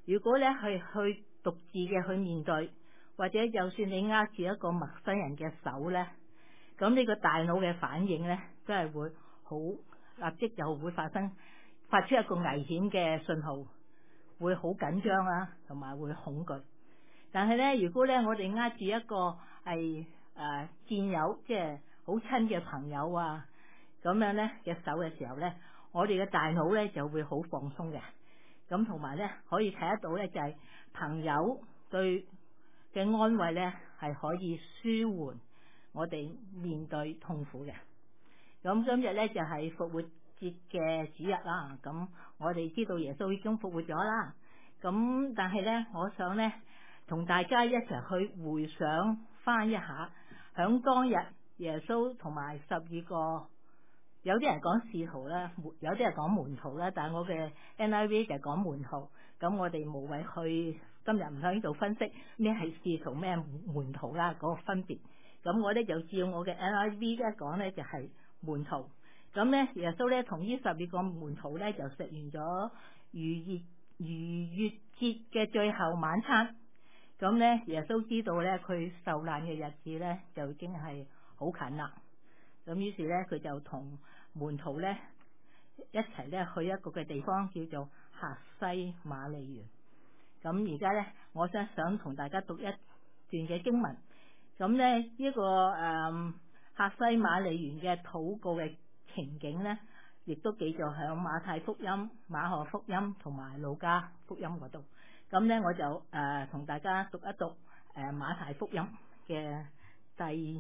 如果咧去獨自嘅去面對，或者就算你握住一個陌生人嘅手咧，咁呢個大腦嘅反應咧，都係會好立即就會發出一個危險嘅信號，會好緊張啦，同埋會恐懼。但係咧，如果咧我哋握住一個係戰友，即係好親嘅朋友啊，咁樣咧嘅手嘅時候咧，我哋嘅大腦咧就會好放鬆嘅。咁同埋咧可以睇得到咧，就係朋友對嘅安慰咧，係可以舒緩我哋面對痛苦嘅。咁今日咧就係復活節嘅主日啦。咁我哋知道耶穌已經復活咗啦。咁但係咧，我想咧同大家一齊去回想翻一下，響當日耶穌同埋12個。有啲人講使徒啦，有啲人講門徒啦，但係我嘅 NIV 就係講門徒。咁我哋無謂去今日唔喺呢度分析咩係使徒咩門徒啦，嗰個分別。咁我咧就照我嘅 NIV 一講咧就係門徒。咁咧耶穌咧同呢12個門徒咧就食完咗逾越節嘅最後晚餐。咁咧耶穌知道咧佢受難嘅日子咧就已經係好近啦。咁於是咧，佢就同門徒咧一齊咧去一個嘅地方叫做客西馬尼園。咁而家咧，我想同大家讀一段嘅經文。咁咧呢個客西馬尼園嘅禱告嘅情景咧，亦都記載喺馬太福音、馬可福音同埋路加福音嗰度。咁咧我就同大家讀一讀馬太福音嘅第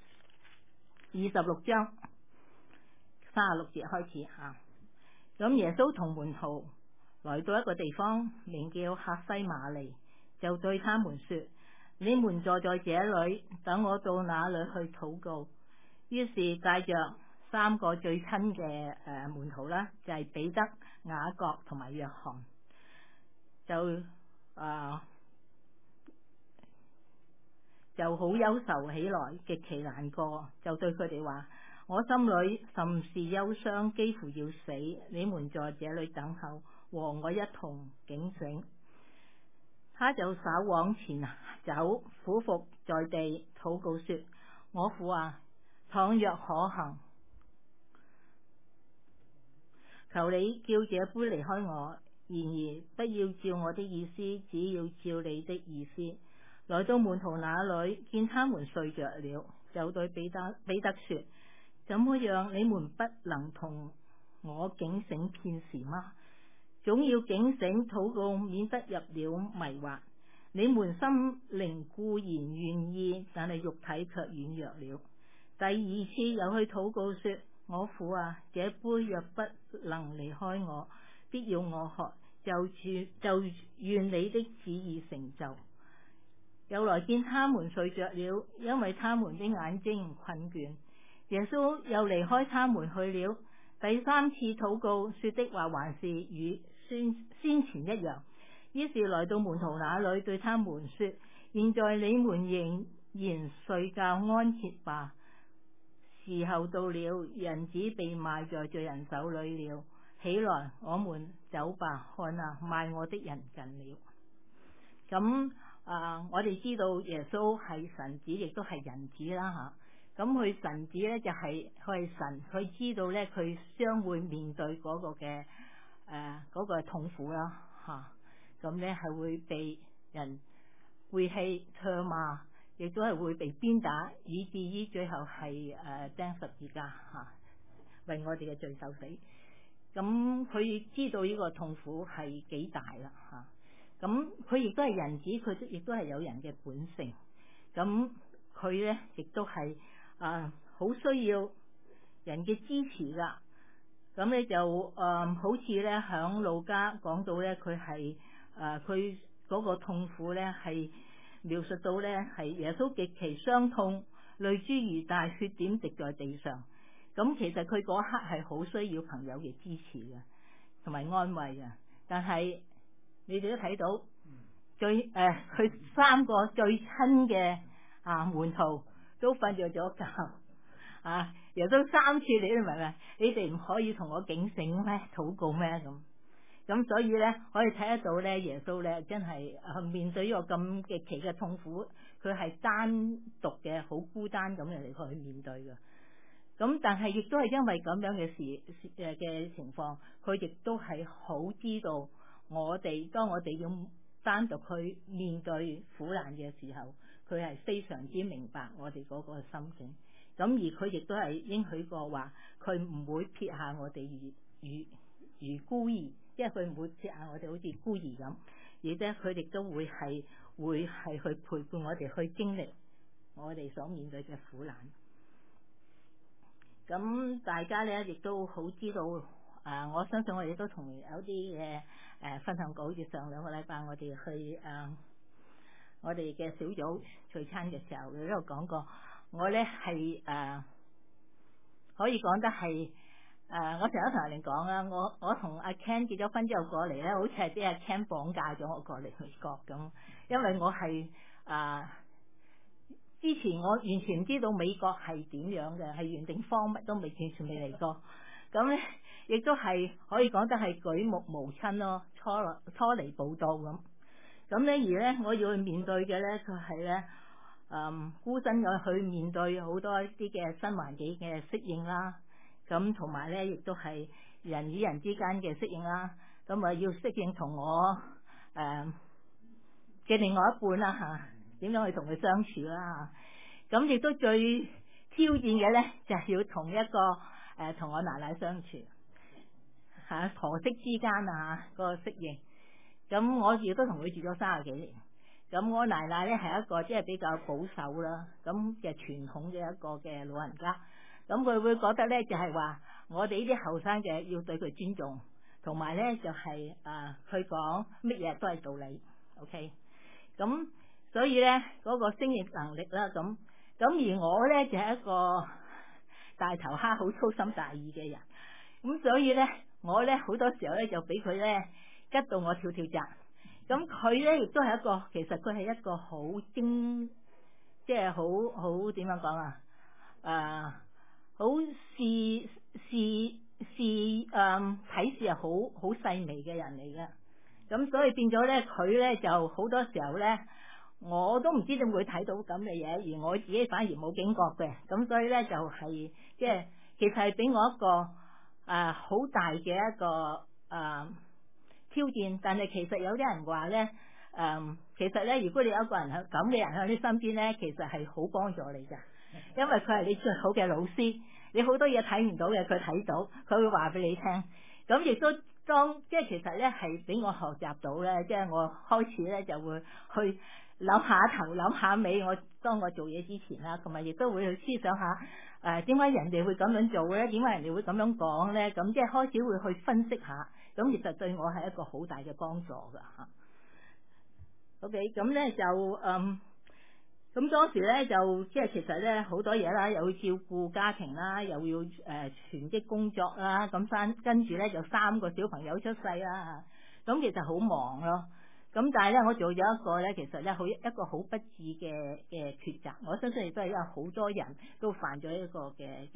26章36節開始吓。咁耶穌同門徒來到一個地方，名叫客西馬尼，就對他們說：你們坐在這裏，等我到那裏去禱告。於是帶着3個最親嘅門徒啦，就係彼得、雅各同埋約翰，就好憂愁起來，極其難過，就對佢哋話：我心裏甚是憂傷，幾乎要死。你們在這裏等候，和我一同警醒。他就稍往前走，俯伏在地，禱告說：我父啊，倘若可行，求你叫這杯離開我，然而不要照我的意思，只要照你的意思。來到門徒那裏，見他們睡着了，就對彼得說：怎麼樣，你們不能同我警醒片時嗎？總要警醒禱告，免得入了迷惑。你們心靈固然願意，但係肉體卻軟弱了。第二次又去禱告說：我父啊，這杯若不能離開我，必要我喝，就願你的旨意成就。又來見他們睡着了，因為他們的眼睛困倦。耶穌又離開他們去了。第3次禱告說的話還是與先前一樣。於是來到門徒那裏，對他們說：現在你們仍然睡覺安歇吧，時候到了，人子被賣在罪人手裏了。起來，我們走吧，看啊，賣我的人近了。咁我哋知道耶穌係神子，亦都係人子啦吓。咁佢神子咧就係佢係神，佢知道咧佢將會面對嗰個嘅嗰個痛苦啦吓。咁咧係會被人背棄、唾罵，亦都係會被鞭打，以至於最後係釘十字架吓，為我哋嘅罪受死。咁佢知道呢個痛苦係幾大啦吓。咁佢亦都係人子，佢亦都係有人嘅本性。咁佢咧亦都係好需要人嘅支持噶。咁咧就好似咧響路加講到咧，佢係佢嗰個痛苦咧係描述到咧係耶穌極其傷痛，淚珠如大，血點滴在地上。咁其實佢嗰刻係好需要朋友嘅支持嘅，同埋安慰嘅。但係你哋都睇到，佢3個最親嘅門徒都瞓着咗覺耶穌3次，你都明唔明？你哋唔可以同我警醒咩？禱告咩？咁咁所以咧可以睇得到咧，耶穌咧真係面對呢個咁極其嘅痛苦，佢係單獨嘅好孤單咁嚟去面對嘅。咁但係亦都係因為咁樣嘅嘅情況，佢亦都係好知道當我哋要單獨去面對苦難嘅時候，佢係非常之明白我哋嗰個心境。咁而佢亦都係應許過話，佢唔會撇下我哋如孤兒，即係佢唔會撇下我哋好似孤兒咁，而且佢亦都會係去陪伴我哋去經歷我哋所面對嘅苦難。咁大家咧亦都好知道，我相信我哋都同有啲嘅分享過，好似上2個禮拜我哋去我哋嘅小組聚餐嘅時候，佢都講過，我咧係可以講得係我成日同人哋講啦，我同阿 Ken 結咗婚之後過嚟咧，好似係俾阿 Ken 綁架咗我過嚟美國咁，因為我係之前我完全唔知道美國係點樣嘅，係原定方乜都完全未嚟過，咁咧亦都係可以講得係舉目無親咯，初嚟報到咁。咁咧而咧我要去面對嘅咧，佢係咧孤身嘅去面對好多一啲嘅新環境嘅適應啦，咁同埋咧亦都係人與人之間嘅適應啦，咁要適應同我嘅另外一半啦嚇，點樣去同佢相處啦嚇，咁亦都最挑戰嘅咧就係要同一個同我奶奶相處嚇，婆媳之間個適應。咁我亦都同佢住咗30幾年，咁我奶奶咧係一個即係比較保守啦，咁嘅傳統嘅一個嘅老人家，咁佢會覺得咧就係話我哋呢啲後生嘅要對佢尊重，同埋咧就係佢講乜嘢都係道理 ，OK，咁所以咧嗰個適應能力啦，咁而我咧就係一個大頭蝦好粗心大意嘅人，咁所以咧我咧好多時候咧就俾佢咧吉到我跳跳紮，咁佢咧亦都係一個，其實佢係一個好即係好點樣講好睇事係好細微嘅人嚟嘅，咁所以變咗咧佢咧就好多時候咧我都唔知點會睇到咁嘅嘢，而我自己反而冇警覺嘅，咁所以咧就係即係其實係俾我一個好大嘅一個挑戰，但係其實有啲人話咧，其實咧，如果你有一個人咁嘅人喺你身邊咧，其實係好幫助你㗎，因為佢係你最好嘅老師，你好多嘢睇唔到嘅，佢睇到，佢會話俾你聽。咁亦都即係其實咧係俾我學習到咧，即係我開始咧就會去諗下頭諗下尾，當我做嘢之前啦，同埋亦都會去思想下點解人哋會咁樣做咧？點解人哋會咁樣講咧？咁即係開始會去分析下。咁其實對我係一個好大嘅幫助㗎嚇。OK，咁咧就咁當時咧就即係其實咧好多嘢啦，又要照顧家庭啦，又要全職工作啦，咁跟住咧就3個小朋友出世啦，咁其實好忙咯。咁但係咧我做咗一個咧，其實咧一個好不智嘅抉擇，我相信亦都係有好多人都犯咗一個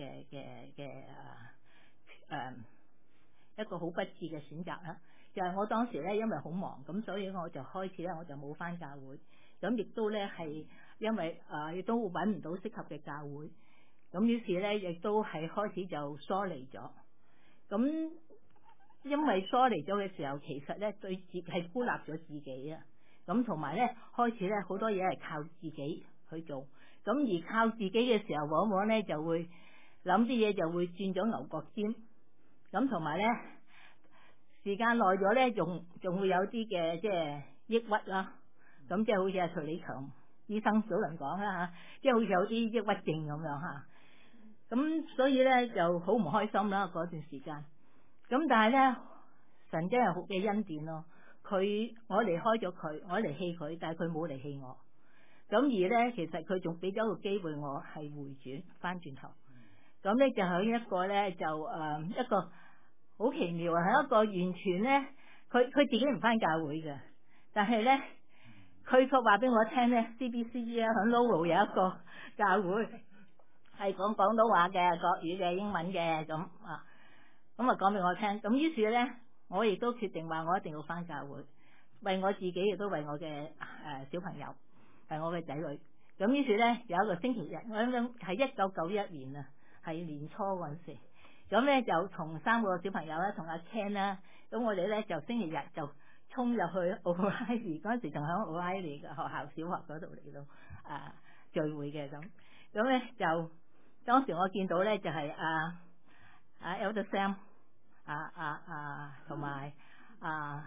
一個好不智嘅選擇啦，就係我當時咧因為好忙，咁所以我就開始咧我就冇返教會，咁亦都咧係因為亦都揾唔到適合嘅教會，咁於是咧亦都係開始就疏離咗。咁因為疏離咗嘅時候，其實咧對自係孤立咗自己啊，咁同埋咧開始咧好多嘢係靠自己去做，咁而靠自己嘅時候，往往咧就會諗啲嘢就會轉咗牛角尖。咁同埋咧，時間耐咗咧，仲會有啲嘅即係抑鬱啦。咁即係好似阿徐李強醫生早輪講啦嚇，即係好似有啲抑鬱症咁樣嚇。咁所以咧就好唔開心啦嗰段時間。咁但係咧，神真係好嘅恩典咯。我離開咗佢，我離棄佢，但係佢冇離棄我。咁而咧，其實佢仲俾咗個機會我係回轉翻轉頭。咁咧就喺一個咧就一個好奇妙啊，係一個完全咧，佢自己唔返教會嘅，但係咧佢卻話俾我聽咧 CBC 啊喺 Lowell 有一個教會係講廣東話嘅、國語嘅、英文嘅咁啊講俾我聽。咁於是咧我亦都決定話我一定要返教會，為我自己亦都為我嘅小朋友，為我嘅仔女。咁於是咧有一個星期日，我諗係1991年啊，係年初嗰陣時。咁咧就同3個小朋友咧，同阿 Ken 啦，咁我哋咧就星期日就衝入去奧拉利，嗰陣時仲喺奧拉利嘅學校小學嗰度嚟到聚會嘅咁。咁咧就當時我見到咧就係Elder Sam 同埋阿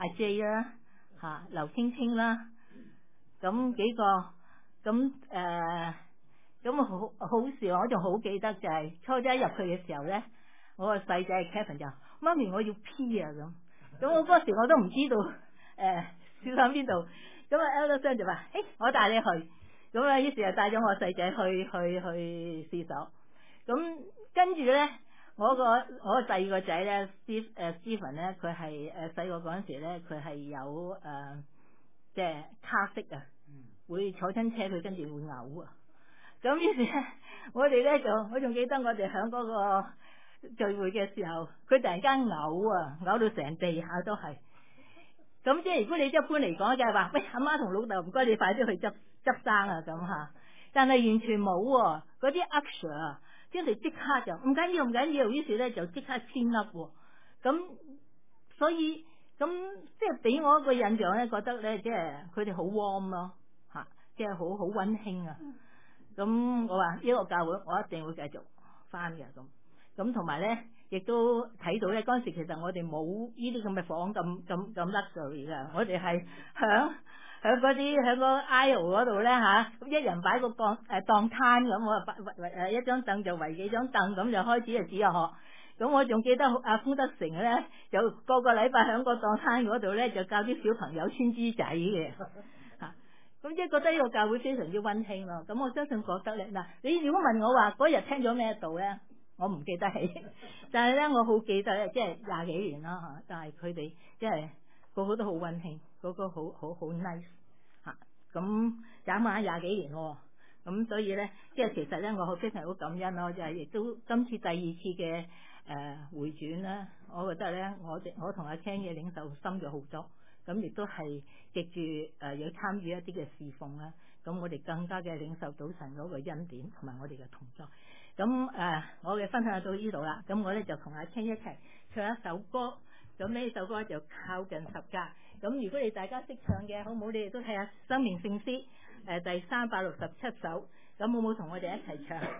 J 啦劉青青啦，咁幾個咁咁好笑，我仲好記得就係初一入去嘅時候咧，我個細仔 Kevin 就媽咪我要 P 啊咁我嗰時我都唔知道小喺邊度，咁Elder Sam 就話我帶你去，咁啊於是就帶咗我細仔去廁所，咁跟住咧我第二個仔咧 Stephen 咧，佢係細個嗰陣時咧佢係有即係卡式啊，會坐親車佢跟住會嘔啊。咁於是咧，我哋咧我仲記得我哋響嗰個聚會嘅時候，佢突然間嘔啊，嘔到成地下都係。咁即係如果你一般嚟講就係話，喂阿媽同老豆唔該你快啲去執生啊咁吓。但係完全冇喎，嗰啲 usher 啊，即係即刻就唔緊要唔緊要，於是咧就即刻簽粒喎。咁所以咁即係俾我一個印象咧，覺得咧即係佢哋好 warm 咯吓，即係好溫馨啊。咁我話呢個教會我一定會繼續翻嘅咁同埋咧，亦都睇到咧嗰陣時其實我哋冇呢啲咁嘅房咁 luxury 㗎，我哋係響個 aisle 嗰度咧咁一人擺個檔攤咁，我一張凳就圍幾張凳咁就開始就自學。咁我仲記得阿封德成咧，就個禮拜響個檔攤嗰度咧就教啲小朋友穿珠仔嘅。咁即係覺得呢個教會非常之溫馨咯。咁我相信覺得咧，嗱，你如果問我話嗰日聽咗咩道咧，我唔記得起，但係咧我好記得咧，即係20幾年啦嚇。但係佢哋即係個個都好溫馨，個個好 nice 嚇。咁眨下20幾年喎，咁所以咧，即係其實咧，我非常好感恩咯。就係亦都今次第2次嘅回轉咧，我覺得咧，我同阿 Ken 嘅領受深咗好多。咁亦都係藉住有參與一啲嘅侍奉啦，咁我哋更加嘅領受到神嗰個恩典同埋我哋嘅同在。咁我嘅分享到呢度啦，咁我咧就同阿 Ken 一齊唱一首歌，咁呢首歌就靠近十架。咁如果你大家識唱嘅，好唔好？你哋都睇下《生命聖詩》第367首，咁好唔好同我哋一齊唱？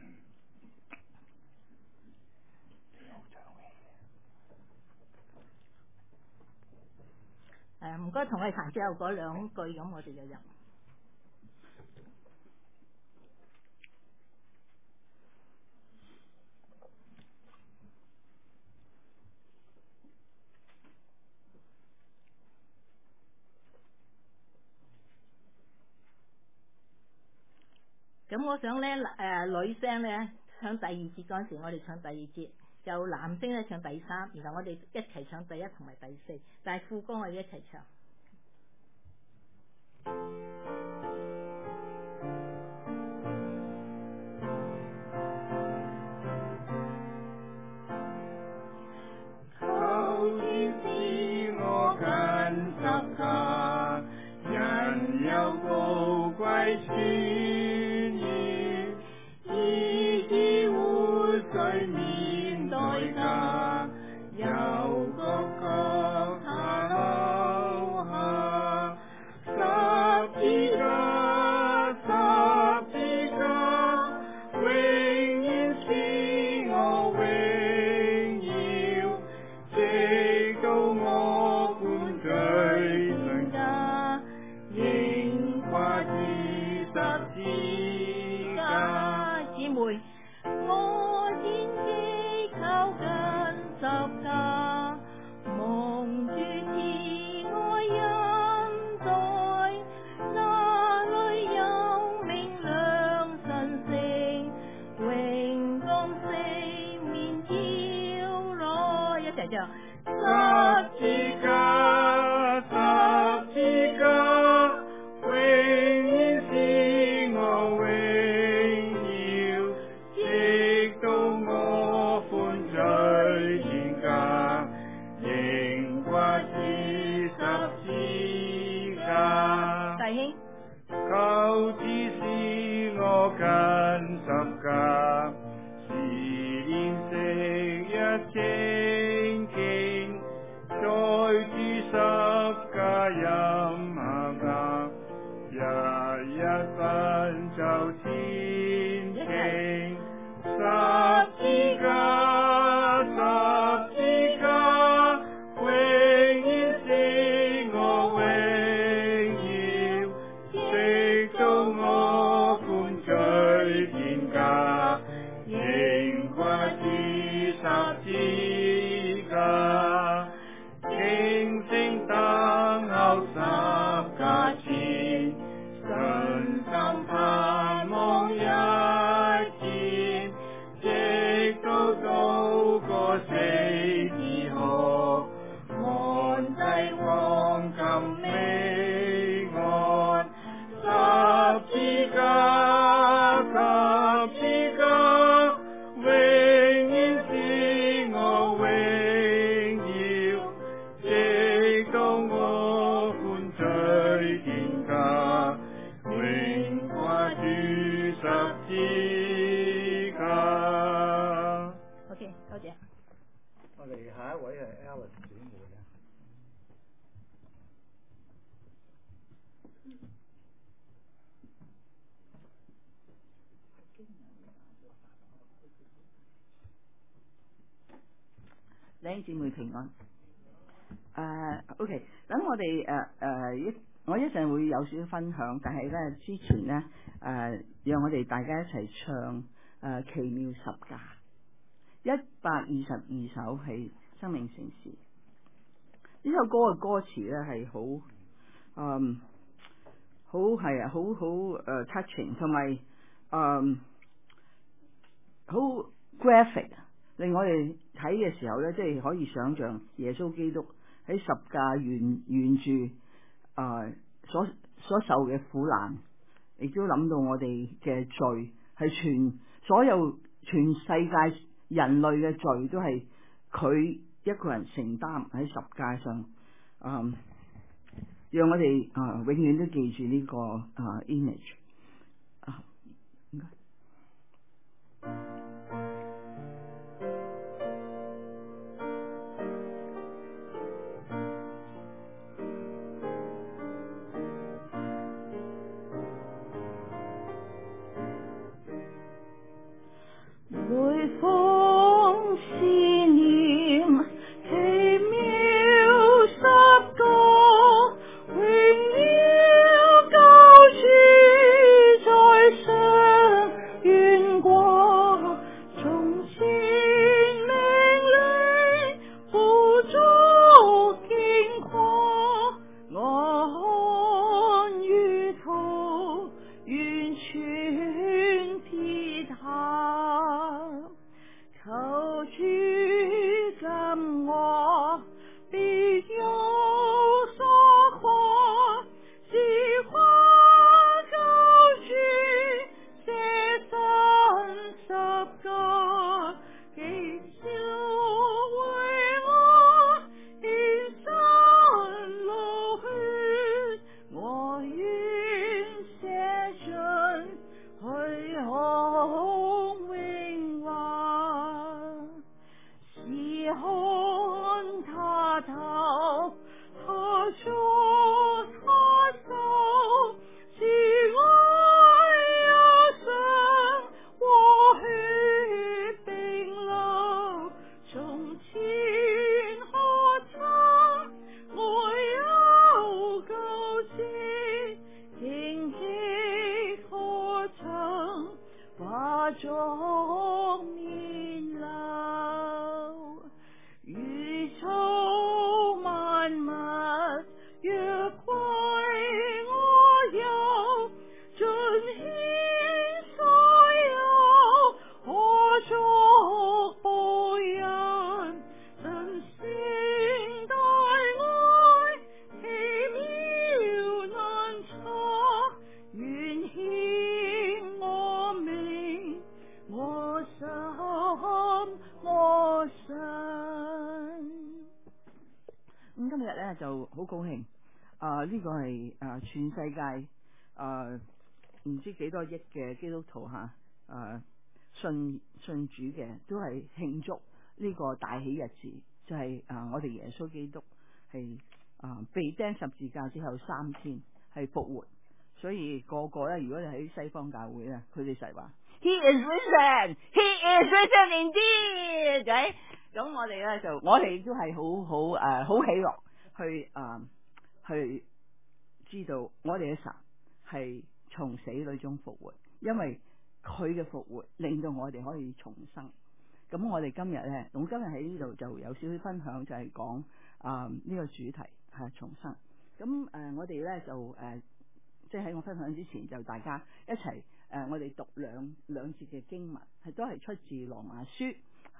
唔該，同我哋彈之後嗰2句，咁我哋就入。咁我想咧女聲咧唱第2節嗰陣時，我哋唱第2節，就男聲咧唱第3，然後我哋一齊唱第1同埋第4，但係副歌我哋一齊唱。靠天使我近十架，人有高貴尊嚴，以致活罪免代價，有國國他留下，十字架，永遠是我榮耀，直到我歡聚上架，仍掛住十字弟兄。 求指示我跟十架，是憐惜一清經，在主十架蔭下，日日奔走前程，十字架，十字架，永遠是我榮耀，直到我歡聚天家，仍掛住十字架，靜靜等候十架前，信心盼望一天，直到渡過死之河，安低黃金彼岸。十字架，十字架，永遠是我榮耀，直到我歡聚天家，永掛住十字架。 OK， 多謝。 我哋下一位係 Alice 姊妹啊。 弟兄姊妹平安。OK， 等我哋我一陣會有少少分享，但係咧之前咧讓我哋大家一齊唱奇妙十架122首係生命城市。呢首歌嘅歌詞咧係好 touching， 同埋好 graphic， 令我哋睇嘅時候咧，即係可以想象耶穌基督喺十架沿住所受嘅苦難，亦都諗到我哋嘅罪係全世界人類嘅罪都係佢一個人承擔喺十架上，讓我哋永遠都記住呢個image。應該每逢思念奇妙十架，榮耀救主在上懸掛，從前命令富足經過，我看如圖完全撇下，求主禁我別有所誇，是誇救主捨身十架，極少為我獻身流血，我願捨盡去空榮華，是看他頭下作他手，是愛憂傷和血並流，從前何曾愛有救主，荊棘何曾化作面流，宇宙萬物若歸我有，盡獻所有，可作報恩，神聖大愛奇妙難測，願獻我命我心我神。 今日咧就好高興， 呢個係全世界唔知幾多億嘅基督徒信主嘅都係慶祝呢個大喜日子，就係我哋耶穌基督係被釘十字架之後3天係復活，所以個個咧，如果你喺西方教會咧，佢哋實話 He is risen, He is risen indeed，咁我哋咧我哋都係好喜樂去知道我哋嘅神係從死裏中復活，因為佢嘅復活令到我哋可以重生。咁我哋今日咧，我今日喺呢度就有少少分享，就係講呢個主題係重生。咁我哋咧就即係喺我分享之前，就大家一齊我哋讀兩節嘅經文，都係出自羅馬書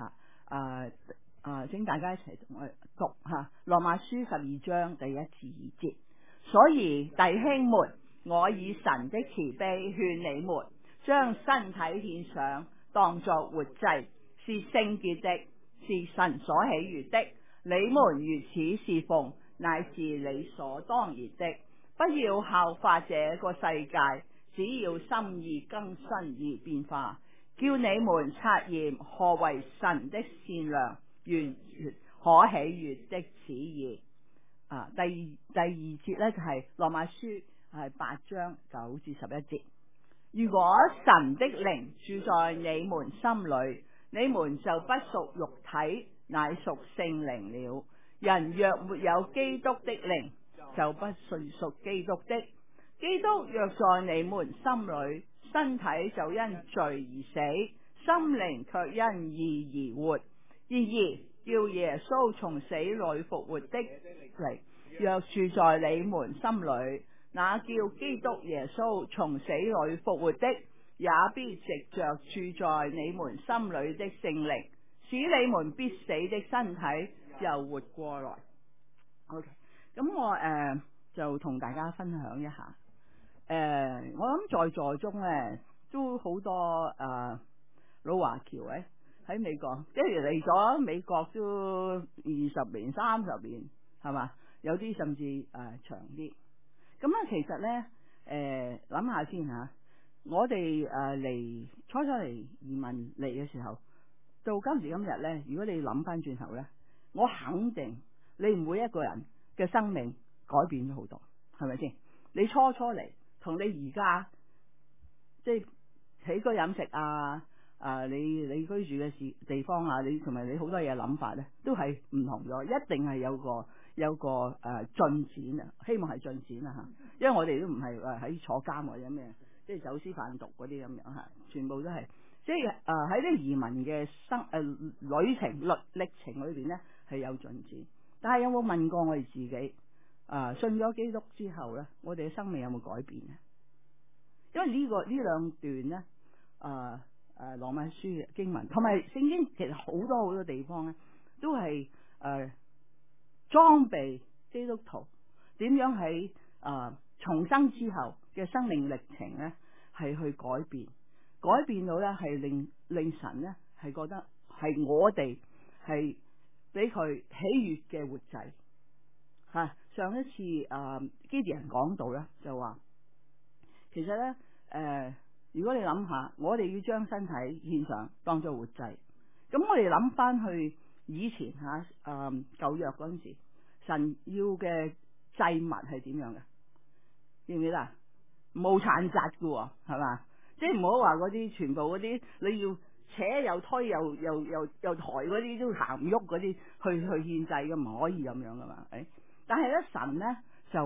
請大家一齊同我讀羅馬書12章第1至2節。所以弟兄們，我以神的慈悲勸你們，將身體獻上，當作活祭，是聖潔的，是神所喜悅的。你們如此侍奉，乃是理所當然的。不要效法這個世界，只要心意更新而變化，叫你們察驗何為神的善良、完全、可喜悅的旨意。第二節咧就係羅馬書8章9至11節。如果神的靈住在你們心裏，你們就不屬肉體，乃屬聖靈了。人若沒有基督的靈，就不是屬基督的。基督若在你們心裏，身體就因罪而死，心靈卻因義而活。然而叫耶穌從死裏復活的靈，若住在你們心裏，那叫基督耶穌從死裏復活的，也必藉着住在你們心裏的聖靈，使你們必死的身體又活過來。OK， 咁我就同大家分享一下。我諗在座中咧都好多老華僑喺美國，即係嚟咗美國都20年、30年，係嘛？有啲甚至長啲。咁其實咧諗下先吓，我哋嚟初嚟移民嚟嘅時候，到今時今日咧，如果你諗翻轉頭咧，我肯定你每一個人嘅生命改變咗好多，係咪先？你初嚟同你而家即係起居飲食你居住嘅地方你同埋你好多嘢諗法咧，都係唔同咗，一定係有個進展希望係進展吓，因為我哋都唔係喺坐監或者咩，即係走私販毒嗰啲咁樣吓，全部都係即係喺啲移民嘅旅程歷程裏邊咧係有進展。但係有冇問過我哋自己信咗基督之後咧，我哋嘅生命有冇改變呢？因為呢兩段咧羅馬書嘅經文同埋聖經，其實好多地方咧都係裝備基督徒點樣喺重生之後嘅生命歷程咧係去改變到咧係令神咧係覺得係我哋係俾佢喜悅嘅活祭上一次基甸人講到咧就話，其實咧如果你諗下，我哋要將身體獻上當作活祭，咁我哋諗翻去以前舊約嗰陣時，神要嘅祭物係點樣嘅？記唔記得？冇殘疾嘅，係嘛？即係唔好話嗰啲全部嗰啲你要扯又推又抬嗰啲都行唔喐嗰啲去獻祭嘅，唔可以咁樣噶嘛？但係咧神咧就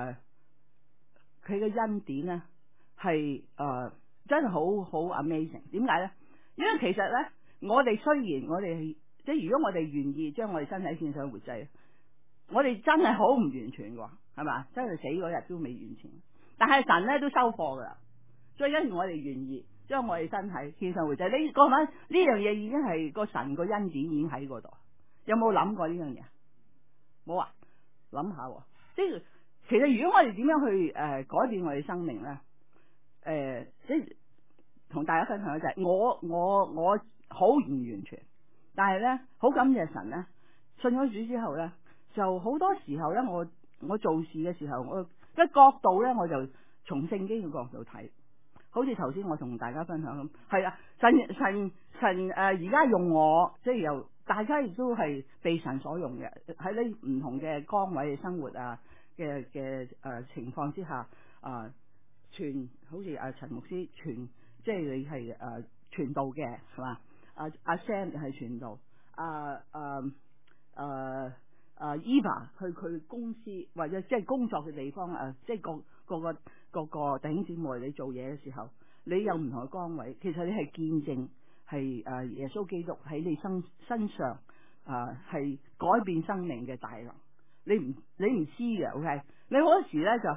佢嘅恩典咧係真係好 amazing。點解咧？因為其實咧我哋雖然我哋即係如果我哋願意將我哋身體獻上活祭，我哋真係好唔完全㗎，係嘛？真係死嗰日都未完全。但係神咧都收貨噶啦，所以因為我哋願意將我哋身體獻上活祭，你講緊呢樣嘢已經係個神個恩典已經喺嗰度。有冇諗過呢樣嘢？冇啊，諗下。即係其實如果我哋點樣去改變我哋生命咧？即係同大家分享就係我好唔完全，但係咧好感謝神咧，信咗主之後咧，就好多時候咧我我做事嘅時候，我嘅角度咧，我就從聖經嘅角度睇。好似頭先我同大家分享咁，係啦，神而家用我，即係由大家亦都係被神所用嘅，喺呢唔同嘅崗位嘅生活啊嘅情況之下傳好似陳牧師傳，即係你係傳道嘅係嘛？阿 Sam 係傳道，Eva 去佢公司或者即係工作嘅地方即係各個弟兄姊妹，你做嘢嘅時候，你有唔同嘅崗位，其實你係見證係耶穌基督喺你身上係改變生命嘅大能，你唔知嘅 ，OK？ 你好多時咧就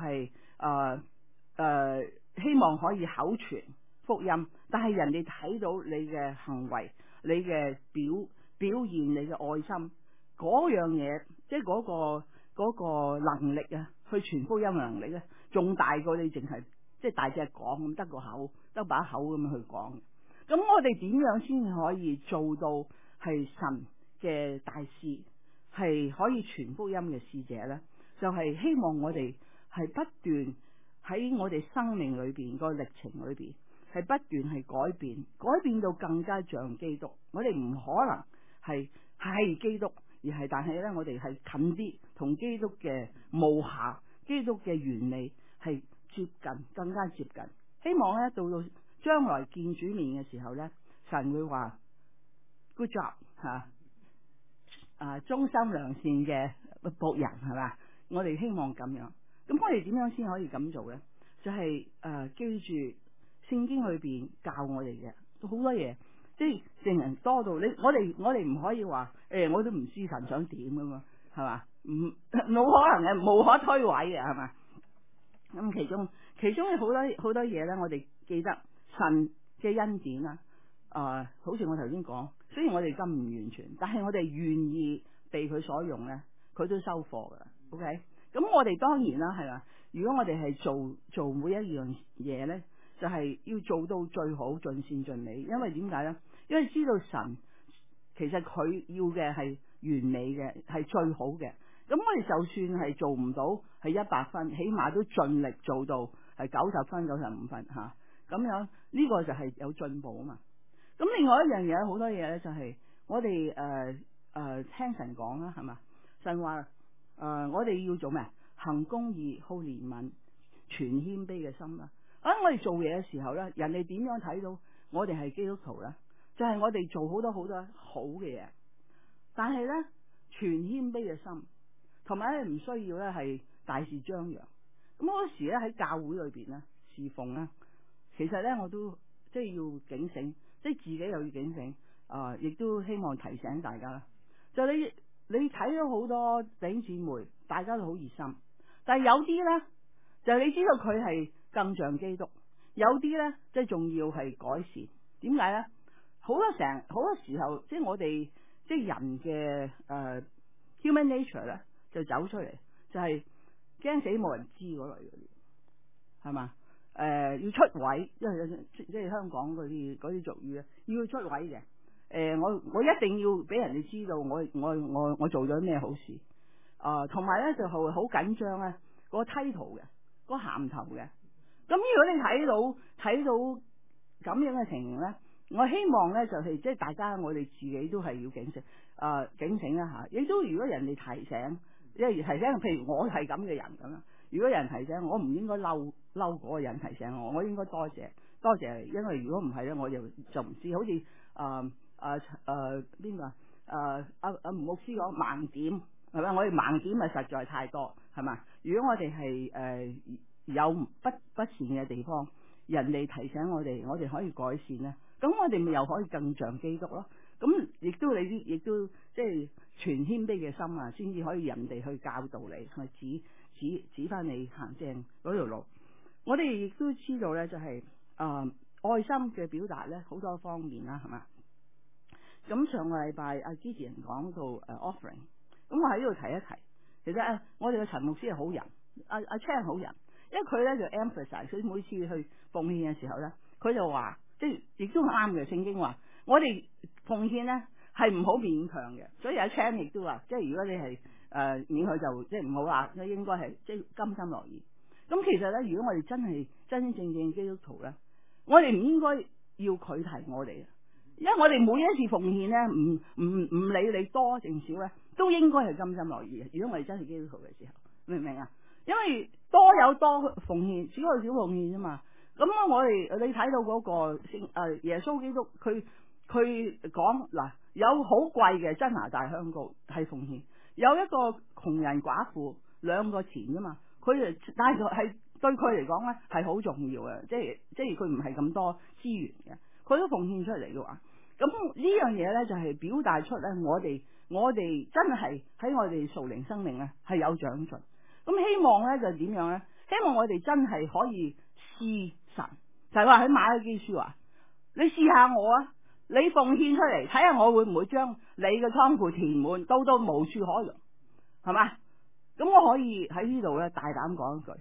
係希望可以口傳福音，但係人哋睇到你嘅行為，你嘅表現，你嘅愛心嗰樣嘢，即係嗰個能力啊，去傳福音嘅能力咧，仲大過你淨係即係大隻講咁，得把口咁樣去講。咁我哋點樣先可以做到係神嘅大使，係可以傳福音嘅使者咧？就係希望我哋係不斷喺我哋生命裏邊個歷程裏邊，係不斷係改變到更加像基督。我哋唔可能係基督，而係但係咧，我哋係近啲同基督嘅無瑕、基督嘅完美係接近，更加接近。希望咧到將來見主面嘅時候咧，神會話 good job 忠心良善嘅僕人係嘛？我哋希望咁樣。咁我哋點樣先可以咁做咧？就係記住聖經裏邊教我哋嘅好多嘢，即係聖人多到我哋唔可以話我都唔知神想點噶嘛，係嘛？冇可能嘅，無可推諉嘅係嘛？咁其中有好多嘢咧，我哋記得神嘅恩典啦。好似我頭先講，雖然我哋咁唔完全，但係我哋願意被佢所用咧，佢都收貨噶。OK， 咁我哋當然啦，係啦。如果我哋係做每一樣嘢咧，就係要做到最好，盡善盡美。因為點解咧？因為知道神其實佢要嘅係完美嘅，係最好嘅。咁我哋就算係做唔到係100分，起碼都盡力做到係90分、95分吓。咁樣呢個就係有進步啊嘛。咁另外一樣嘢，好多嘢咧，就係我哋聽神講啦，係嘛？神話我哋要做咩？行公義、好憐憫、全謙卑嘅心啦。我哋做嘢嘅時候咧，人哋點樣睇到我哋係基督徒咧？就係我哋做好多好嘅嘢，但係咧全謙卑嘅心，同埋咧唔需要咧係大肆張揚。咁嗰時咧喺教會裏邊咧侍奉咧，其實咧我都即係要警醒，即係自己又要警醒亦都希望提醒大家啦。就你睇到好多弟兄姊妹，大家都好熱心，但係有啲咧就你知道佢係更像基督，有啲咧即係仲要係改善。點解咧？好多時候，即係我哋即係人嘅human nature 咧，就走出嚟，就係驚死冇人知嗰類嗰啲，係嘛？要出位，因為即係香港嗰啲俗語啊，要出位嘅。我一定要俾人哋知道我做咗咩好事。同埋咧就係好緊張咧個 title 嘅，個銜頭嘅。咁如果你睇到咁樣嘅情形咧，我希望咧就係即係大家我哋自己都係要警醒一下。亦都如果人哋提醒，因為提醒，譬如我係咁嘅人咁樣，如果有人提醒我，唔應該嬲嗰個人提醒我應該多謝，因為如果唔係咧，我就唔知。好似邊個吳牧師講盲點係咪？我哋盲點咪實在太多係嘛？如果我哋係有不善嘅地方，人哋提醒我哋可以改善咧，咁我哋咪又可以更像基督咯。咁亦都即係全謙卑嘅心啊，先至可以人哋去教導你，去指翻你行正嗰條路。我哋亦都知道咧，就係愛心嘅表達咧，好多方面啦，係嘛？咁上個禮拜阿之前講到offering， 咁我喺呢度提一提。其實我哋嘅陳牧師係好人，阿 Chan 好人，因為佢咧就 emphasize， 所以每次去奉獻嘅時候咧，佢就話，即係亦都啱嘅。聖經話我哋奉獻咧係唔好勉強嘅，所以阿 Chan 亦都話，即係如果你係免佢就即係唔好啦，應該係即係甘心樂意。咁其實咧，如果我哋真係真真正正基督徒咧，我哋唔應該要佢提我哋，因為我哋每一次奉獻咧，唔理你多定少咧，都應該係甘心樂意嘅。如果我哋真係基督徒嘅時候，明唔明啊？因為多有多奉獻，少有少奉獻啫嘛。咁你睇到嗰個耶穌基督，佢講嗱，有好貴嘅真拿大香膏係奉獻，有一個窮人寡婦2個錢啫嘛，但係對佢嚟講咧係好重要嘅，即係佢唔係咁多資源嘅，佢都奉獻出嚟嘅話，咁呢樣嘢咧就係表達出咧我哋真係喺我哋屬靈生命咧係有長進。咁希望咧就點樣咧？希望我哋真係可以試神，就係話喺馬拉基書話，你試下我啊，你奉獻出嚟，睇下我會唔會將你嘅倉庫填滿，到無處可容，係嘛？咁我可以喺呢度咧大膽講一句，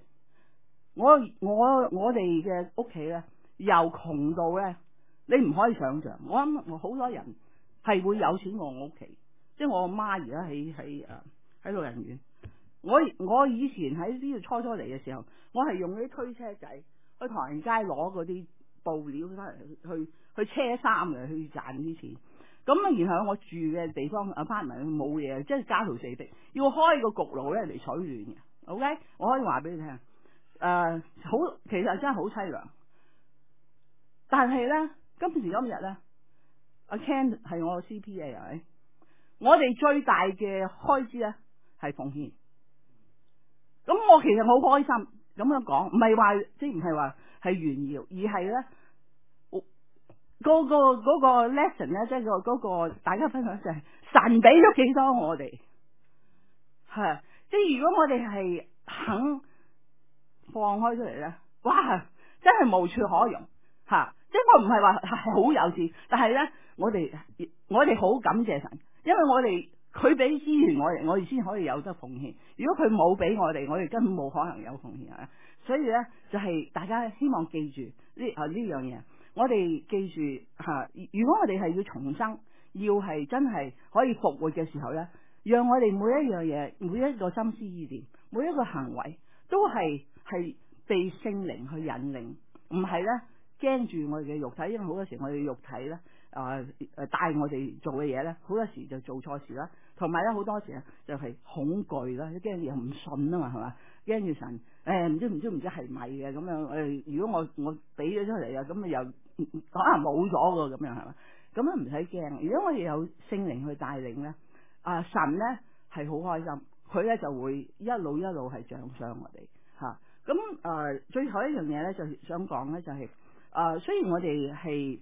我哋嘅屋企咧由窮到咧，你唔可以想象。我諗好多人係會有錢過我屋企，即係我阿媽而家喺老人院。我以前喺呢度初嚟嘅時候，我係用啲推車仔去唐人街攞嗰啲布料翻嚟去車衫嘅，去賺啲錢。咁啊，然後我住嘅地方apartment冇嘢，即係家徒四壁，要開個焗爐咧嚟取暖嘅。OK， 我可以話俾你聽，其實真係好淒涼。但係咧，今時今日咧，阿 Ken 係我嘅 CPA 係咪？我哋最大嘅開支咧係奉獻。咁我其實好開心咁樣講，唔係話唔係話係炫耀，而係咧嗰個 lesson 咧，即係嗰個大家分享就係神俾咗幾多我哋，係即係如果我哋係肯放開出嚟咧，哇，真係無處可容吓！即係我唔係話係好有錢，但係咧我哋好感謝神，因為我哋。佢俾資源我哋先可以有得奉獻。如果佢冇俾我哋根本冇可能有奉獻啊！所以咧就係大家希望記住呢樣嘢。我哋記住如果我哋係要重生，要係真係可以復活嘅時候咧，讓我哋每一樣嘢、每一個心思意念、每一個行為都係被聖靈去引領，唔係咧驚住我哋嘅肉體，因為好多時我哋肉體咧帶我哋做嘅嘢咧，好多時就做錯事啦。同埋咧好多時就係恐懼啦，驚又唔信啊嘛，係嘛？驚住神唔知係咪嘅咁樣如果我俾咗出嚟啊，咁又可能冇咗㗎咁樣係嘛？咁樣唔使驚。如果我哋有聖靈去帶領咧，神咧係好開心，佢咧就會一路係獎賞我哋嚇。咁最後一樣嘢咧，就想講咧就係雖然我哋係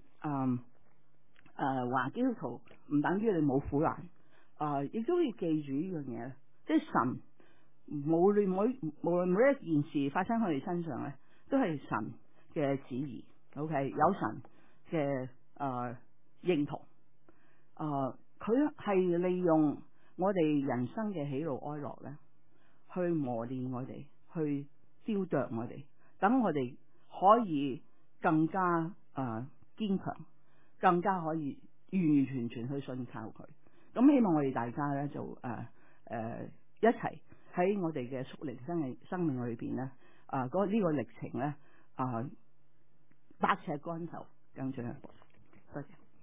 話基督徒唔等於你冇苦難，亦都要記住呢樣嘢，即係神無論每一件事發生喺我哋身上咧，都係神嘅旨意。OK， 有神嘅認同，佢係利用我哋人生嘅喜怒哀樂咧，去磨練我哋，去雕琢我哋，等我哋可以更加堅強，更加可以完完全全去信靠佢。咁希望我哋大家咧就一齊喺我哋嘅屬靈生命裏邊咧，呢個歷程咧百尺竿頭更進一步。多謝。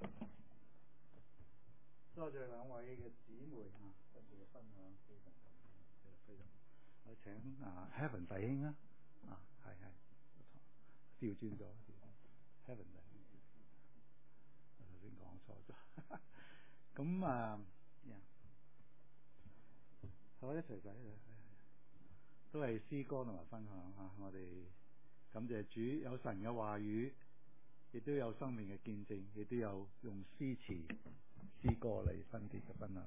多謝兩位嘅姊妹跟住嘅分享，非常。我請Heaven 弟兄係調轉咗 Heaven 弟兄，我頭先講錯咗。咁好一齊仔都係詩歌同埋分享我哋感謝主，有神嘅話語，亦都有生命嘅見證，亦都有用詩詞詩歌嚟分別嘅分享。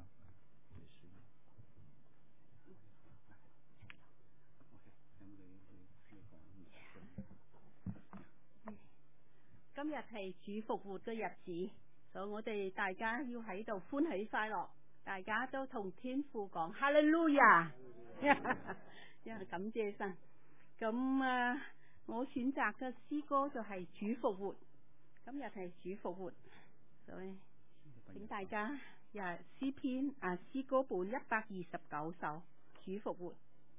今日係主復活嘅日子，所以我哋大家要喺度歡喜快樂，大家都同天父講哈利路亞，因為感謝神。咁我選擇嘅詩歌就係主復活，今日係主復活，所以請大家又係詩篇詩歌本129首，主復活。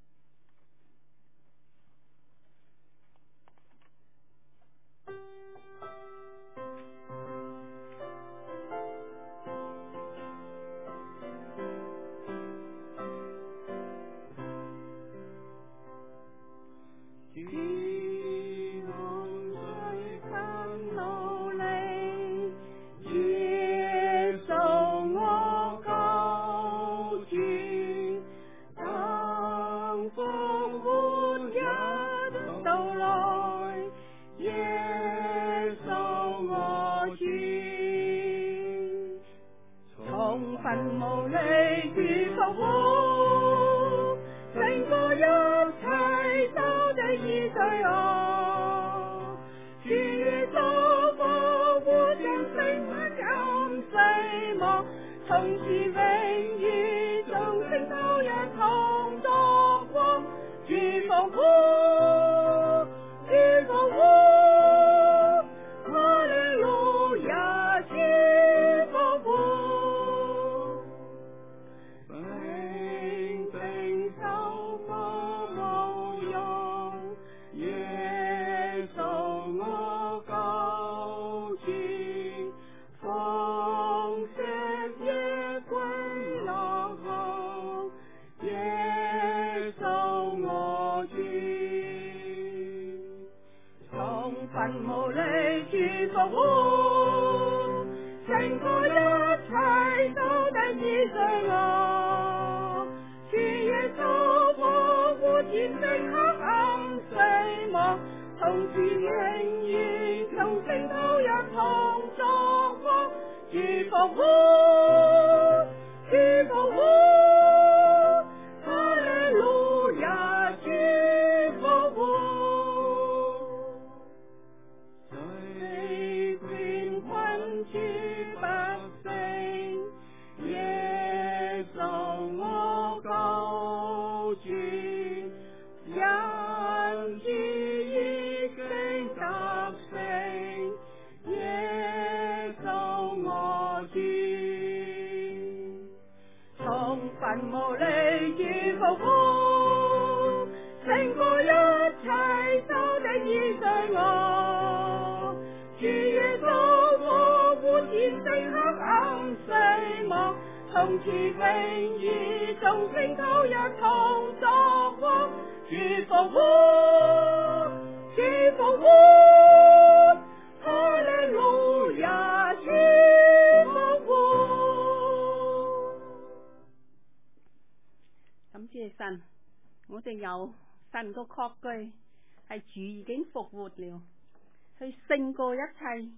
神，我哋有神個確據，係主已經復活了，去勝過一切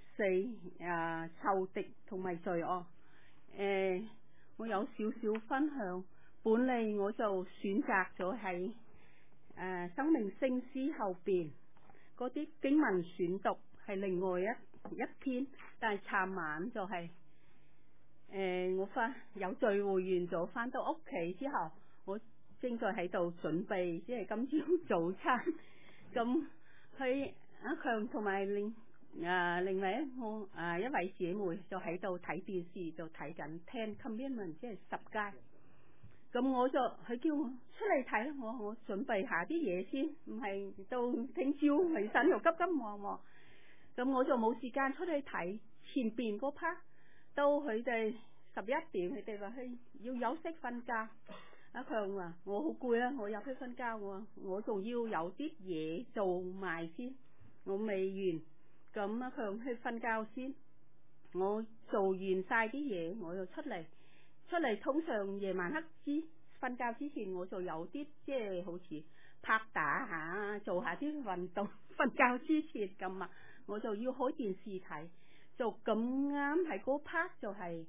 仇敵同埋罪惡。我有少少分享，本嚟我就選擇咗喺生命聖詩後邊嗰啲經文選讀係另外一篇，但係尋晚就係、我有聚會完咗，翻到屋企之後，我正在喺度準備，即係今朝早餐。咁佢阿強同埋另外我一位姐妹就喺度睇電視，就睇緊 Ten Commandments， 即係10誡。咁我就佢叫我出嚟睇，我準備下啲嘢先，唔係到聽朝起身又急急忙忙。咁我就冇時間出去睇前邊嗰 part， 到佢哋11點，佢哋話去要休息瞓覺。阿強話我好攰啊，我入去瞓覺，我仲要有啲嘢做埋先，我未完。咁阿強去瞓覺先，我做完晒啲嘢，我就出嚟。通常夜晚黑瞓覺之前，我就有啲即係好似拍打下，做下啲運動。瞓覺之前咁啊，我就要開電視睇。就咁啱喺嗰 part 就係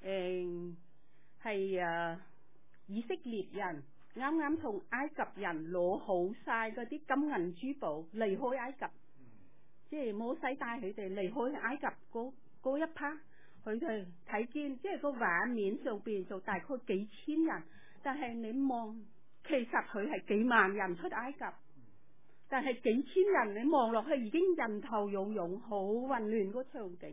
以色列人啱啱同埃及人攞好晒嗰啲金銀珠寶離開埃及，即係摩西帶佢哋離開埃及嗰一 part， 佢哋睇見即係個畫面上邊就大概幾千人，但係你望其實佢係幾萬人出埃及，但係幾千人你望落去已經人頭湧湧，好混亂個場景。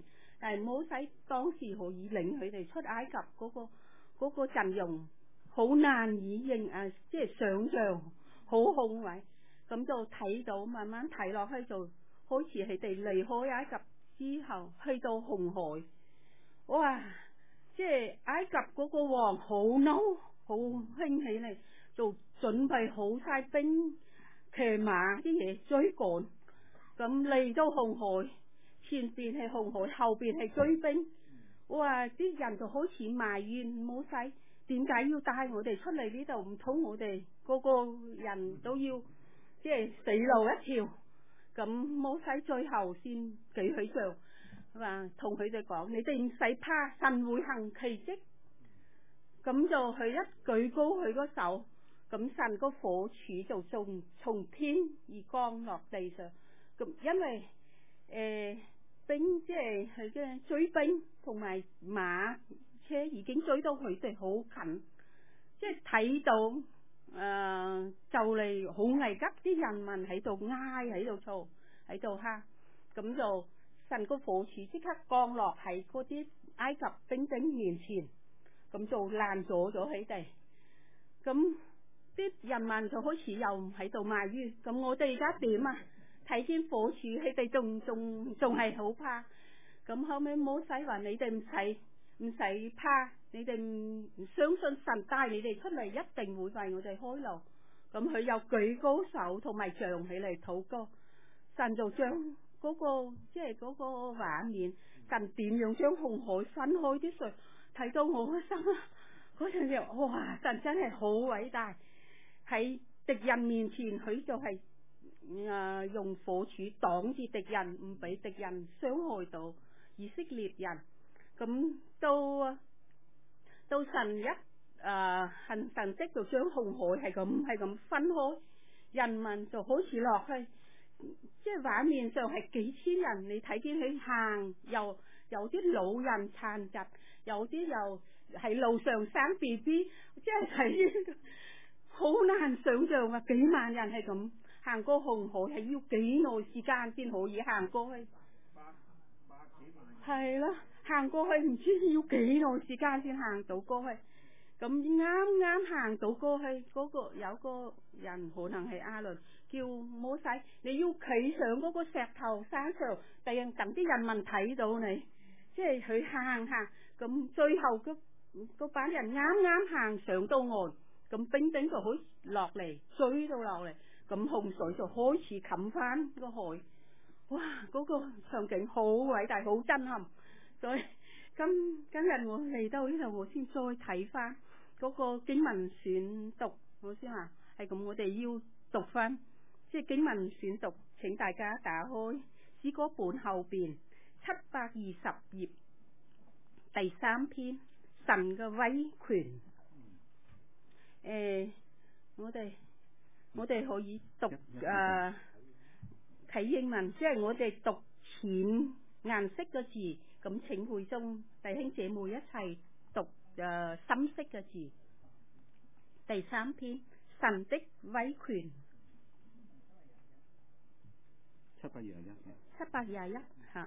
但係摩西當時可以領佢哋出埃及嗰個陣容，好難以即係想像，好宏偉。咁就睇到慢慢睇落去，就開始佢哋離開埃及之後，去到紅海，哇！即係埃及嗰個王好嬲，好興起嚟，就準備好晒兵騎馬啲嘢追趕。咁嚟到紅海，前邊係紅海，後邊係追兵。哇！啲人就開始埋怨摩西，點解要帶我哋出嚟呢度？唔通我哋個個人都要即係死路一條？咁摩西最後先舉起杖，話同佢哋講：你哋唔使怕，神會行奇蹟。咁就佢一舉高佢個手，咁神個火柱就從天而降落地上。咁因為兵即係佢嘅追兵同埋馬車已經追到佢哋好近，即係睇到就嚟好危急，啲人民喺度嗌，喺度嘈，喺度喊。咁就神個火柱即刻降落喺嗰啲埃及兵面前，咁就攔咗佢哋。咁啲人民就開始又喺度埋怨，咁我哋而家點啊？睇見火柱，佢哋仲係好怕。咁後尾摩西話：你哋唔使怕，你哋唔相信神帶你哋出嚟，一定會為我哋開路。咁佢又舉高手同埋杖起嚟禱告，神就將嗰個即係嗰個畫面，神點樣將紅海分開啲水，睇到我個心啊！嗰陣時，哇！神真係好偉大，喺敵人面前佢就係用火柱擋住敵人，唔俾敵人傷害到以色列人。咁到神一行神蹟，就將紅海係咁分開，人民就開始落去，即係畫面上係幾千人，你睇見佢行，有啲老人殘疾，有啲又喺路上生 BB， 即係睇好難想象啊！幾萬人係咁行過紅海，係要幾耐時間先可以行過去？係啦，行過去唔知要幾耐時間先行到過去。咁啱行到過去，嗰個有個人可能係亞倫，叫摩西，你要企上嗰個石頭山上，等啲人民睇到你，即係佢行，咁最後嗰班人啱行上到岸，咁兵就可以落嚟追到落嚟，咁洪水就開始冚翻個海。哇！嗰個場景好偉大，好震撼。所以今日我嚟到呢度，我先再睇翻嗰個經文選讀，我先話係咁，我哋要讀翻即係經文選讀，請大家打開詩歌本後邊720頁第3篇神嘅威權。我哋可以讀睇英文，即係我哋讀淺顏色嘅字，咁請會眾弟兄姐妹一齊讀深色嘅字。第3篇神的威權。721吓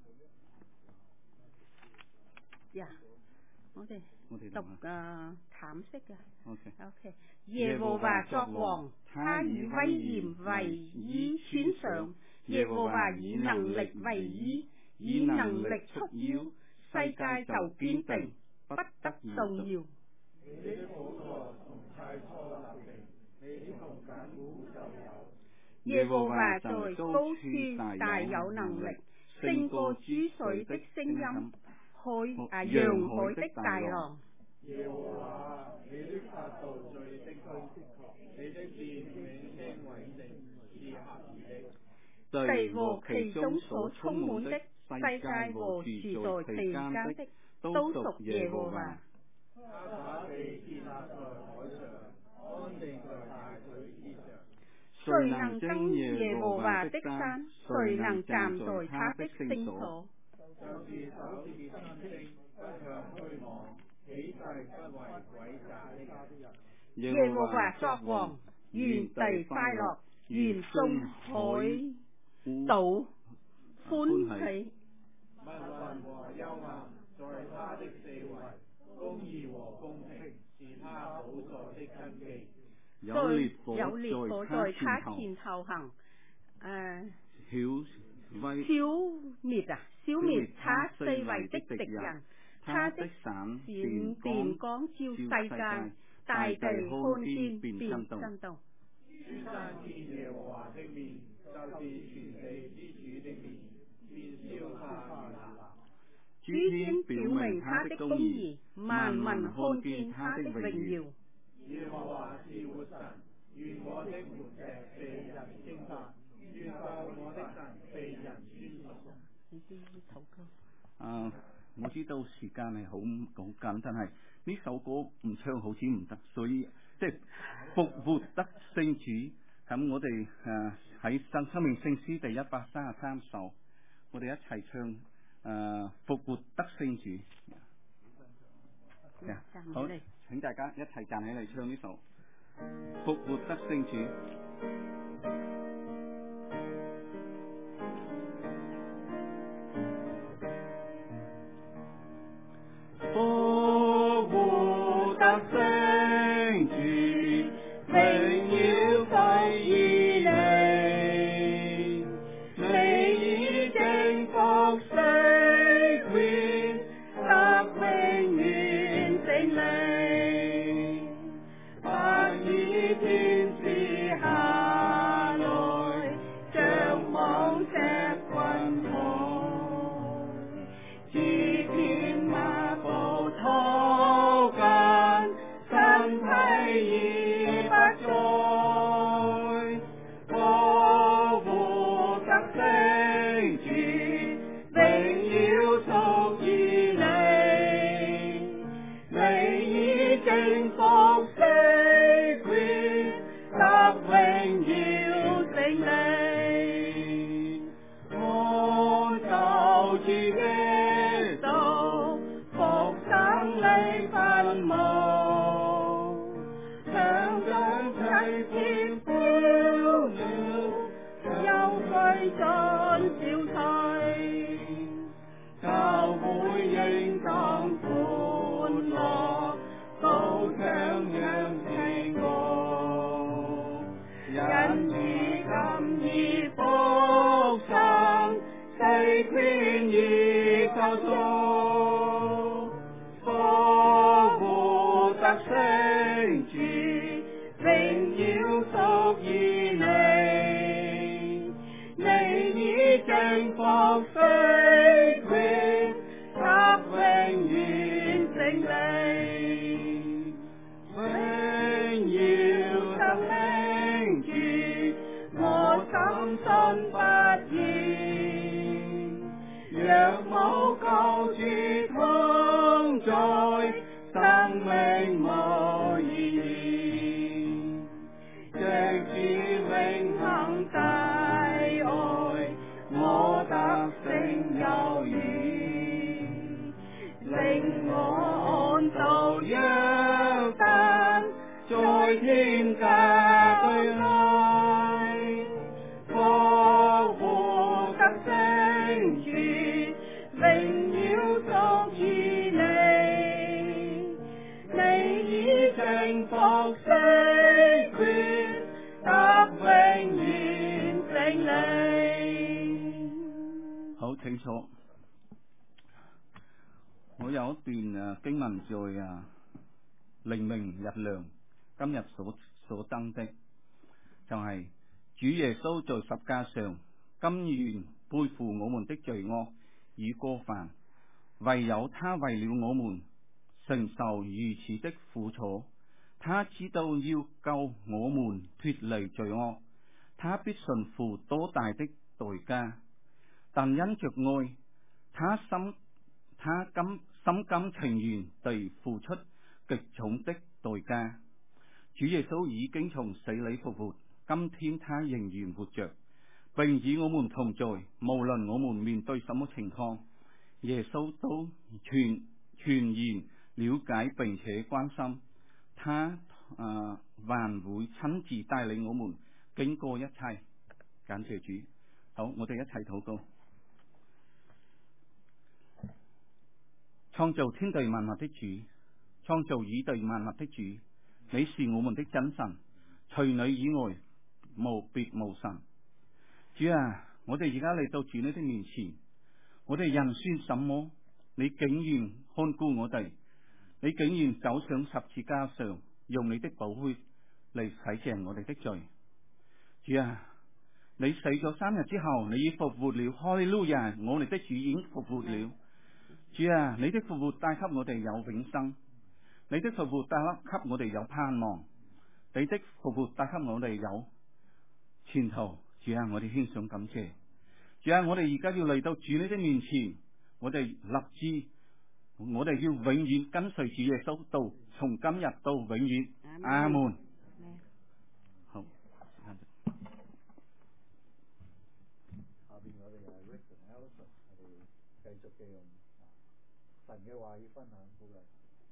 呀，我哋讀淡色嘅。OK。耶和華作王，他以威嚴為衣穿上，耶和華以能力為衣，以能力束腰，世界就堅定，不得動搖。你的寶座從太初立定，你的同亙古就有。耶和華在高處大有能力，勝過諸水的聲音，洋海的大浪。耶和華，你的法度最的確，你的殿永遠穩定，是合宜的。地和其中所充滿的，世界和住在其間的，都屬耶和華。他把地建立在海上，安定在大水之上。誰能登耶和華的山？誰能站在他的聖所？就是手持真正，不向虛妄，起誓不為詭詐的人。耶和華作王，願地快樂，願眾海島歡喜。密雲和幽暗，在他的四圍，公義和公平是他寶座的根基。 有烈火在他前前頭行，消滅他四圍的敵人。他的閃電光照世界，大地看見便震動。 諸山見耶和華的面，就是全地之主的面，便燒他與立。 諸天表明他的公義，萬民看見他的榮耀。 耶和華是活神，願我的活石被人稱讚，願救我的神被人宣傳。 我知道時間係好緊，但係呢首歌唔唱好似唔得，所以即係復活得聖主。咁我哋喺生命聖詩第133首，我哋一齊唱復活得聖主。好，請大家一齊站起嚟唱呢首復活得聖主。 復活得聖主，榮耀歸於你，你已征服死權，得永遠勝利，白衣天使下來，將王石滾開，主天馬步拖緊，身體已不再，復活得聖主，榮耀屬於你，你已征服死權，得榮耀勝利，我就住基督復生離墳墓，向着世天飄了，憂歸盡消退，教會應當歡樂，高唱揚天歌，因如今已復生，死權已救贖，復活得聖主，榮耀屬於你，你已征服死權，得永遠勝利，榮耀得領主，我深信不疑，若無救主同在，生命無意義，藉主永恆大愛，我得勝有餘，令我安到約旦，在天家對愛，復活得聖主，榮耀屬於你，你已征服死權，得永遠勝利。 好清楚。我有一段經文在靈明日亮今日所登的，就係、主耶穌在十架上甘願背負我們的罪惡與過犯，唯有他為了我們承受如此的苦楚，他知道要救我們脫離罪惡，他必順付多大的代價，但因着愛，他心甘情願地付出極重的代價。主耶穌已經從死裏復活，今天他仍然活着，並與我們同在。無論我們面對什麼情況，耶穌都全然了解並且關心，他還會親自帶領我們經過一切。感謝主。好，我哋一齊禱告。 創造天地萬物的主，創造宇宙萬物的主，你是我們的真神，除你以外無別無神。主啊，我哋而家嚟到主你的面前，我哋人算什麼？你竟然看顧我哋，你竟然走上十字架上，用你的寶血嚟洗淨我哋的罪。主啊，你死咗3日之後，你已復活了，哈利路亞！我哋的主已經復活了。主啊，你的復活帶給我哋有永生，你的復活帶給我哋有盼望，你的復活帶給我哋有前途。主啊，我哋獻上感謝。主啊，我哋而家要嚟到主你的面前，我哋立志，我哋要永遠跟隨主耶穌到從今日到永遠。阿門。好。 下邊我哋係 Rick and Alison， 我哋繼續嘅用神嘅話語分享鼓勵。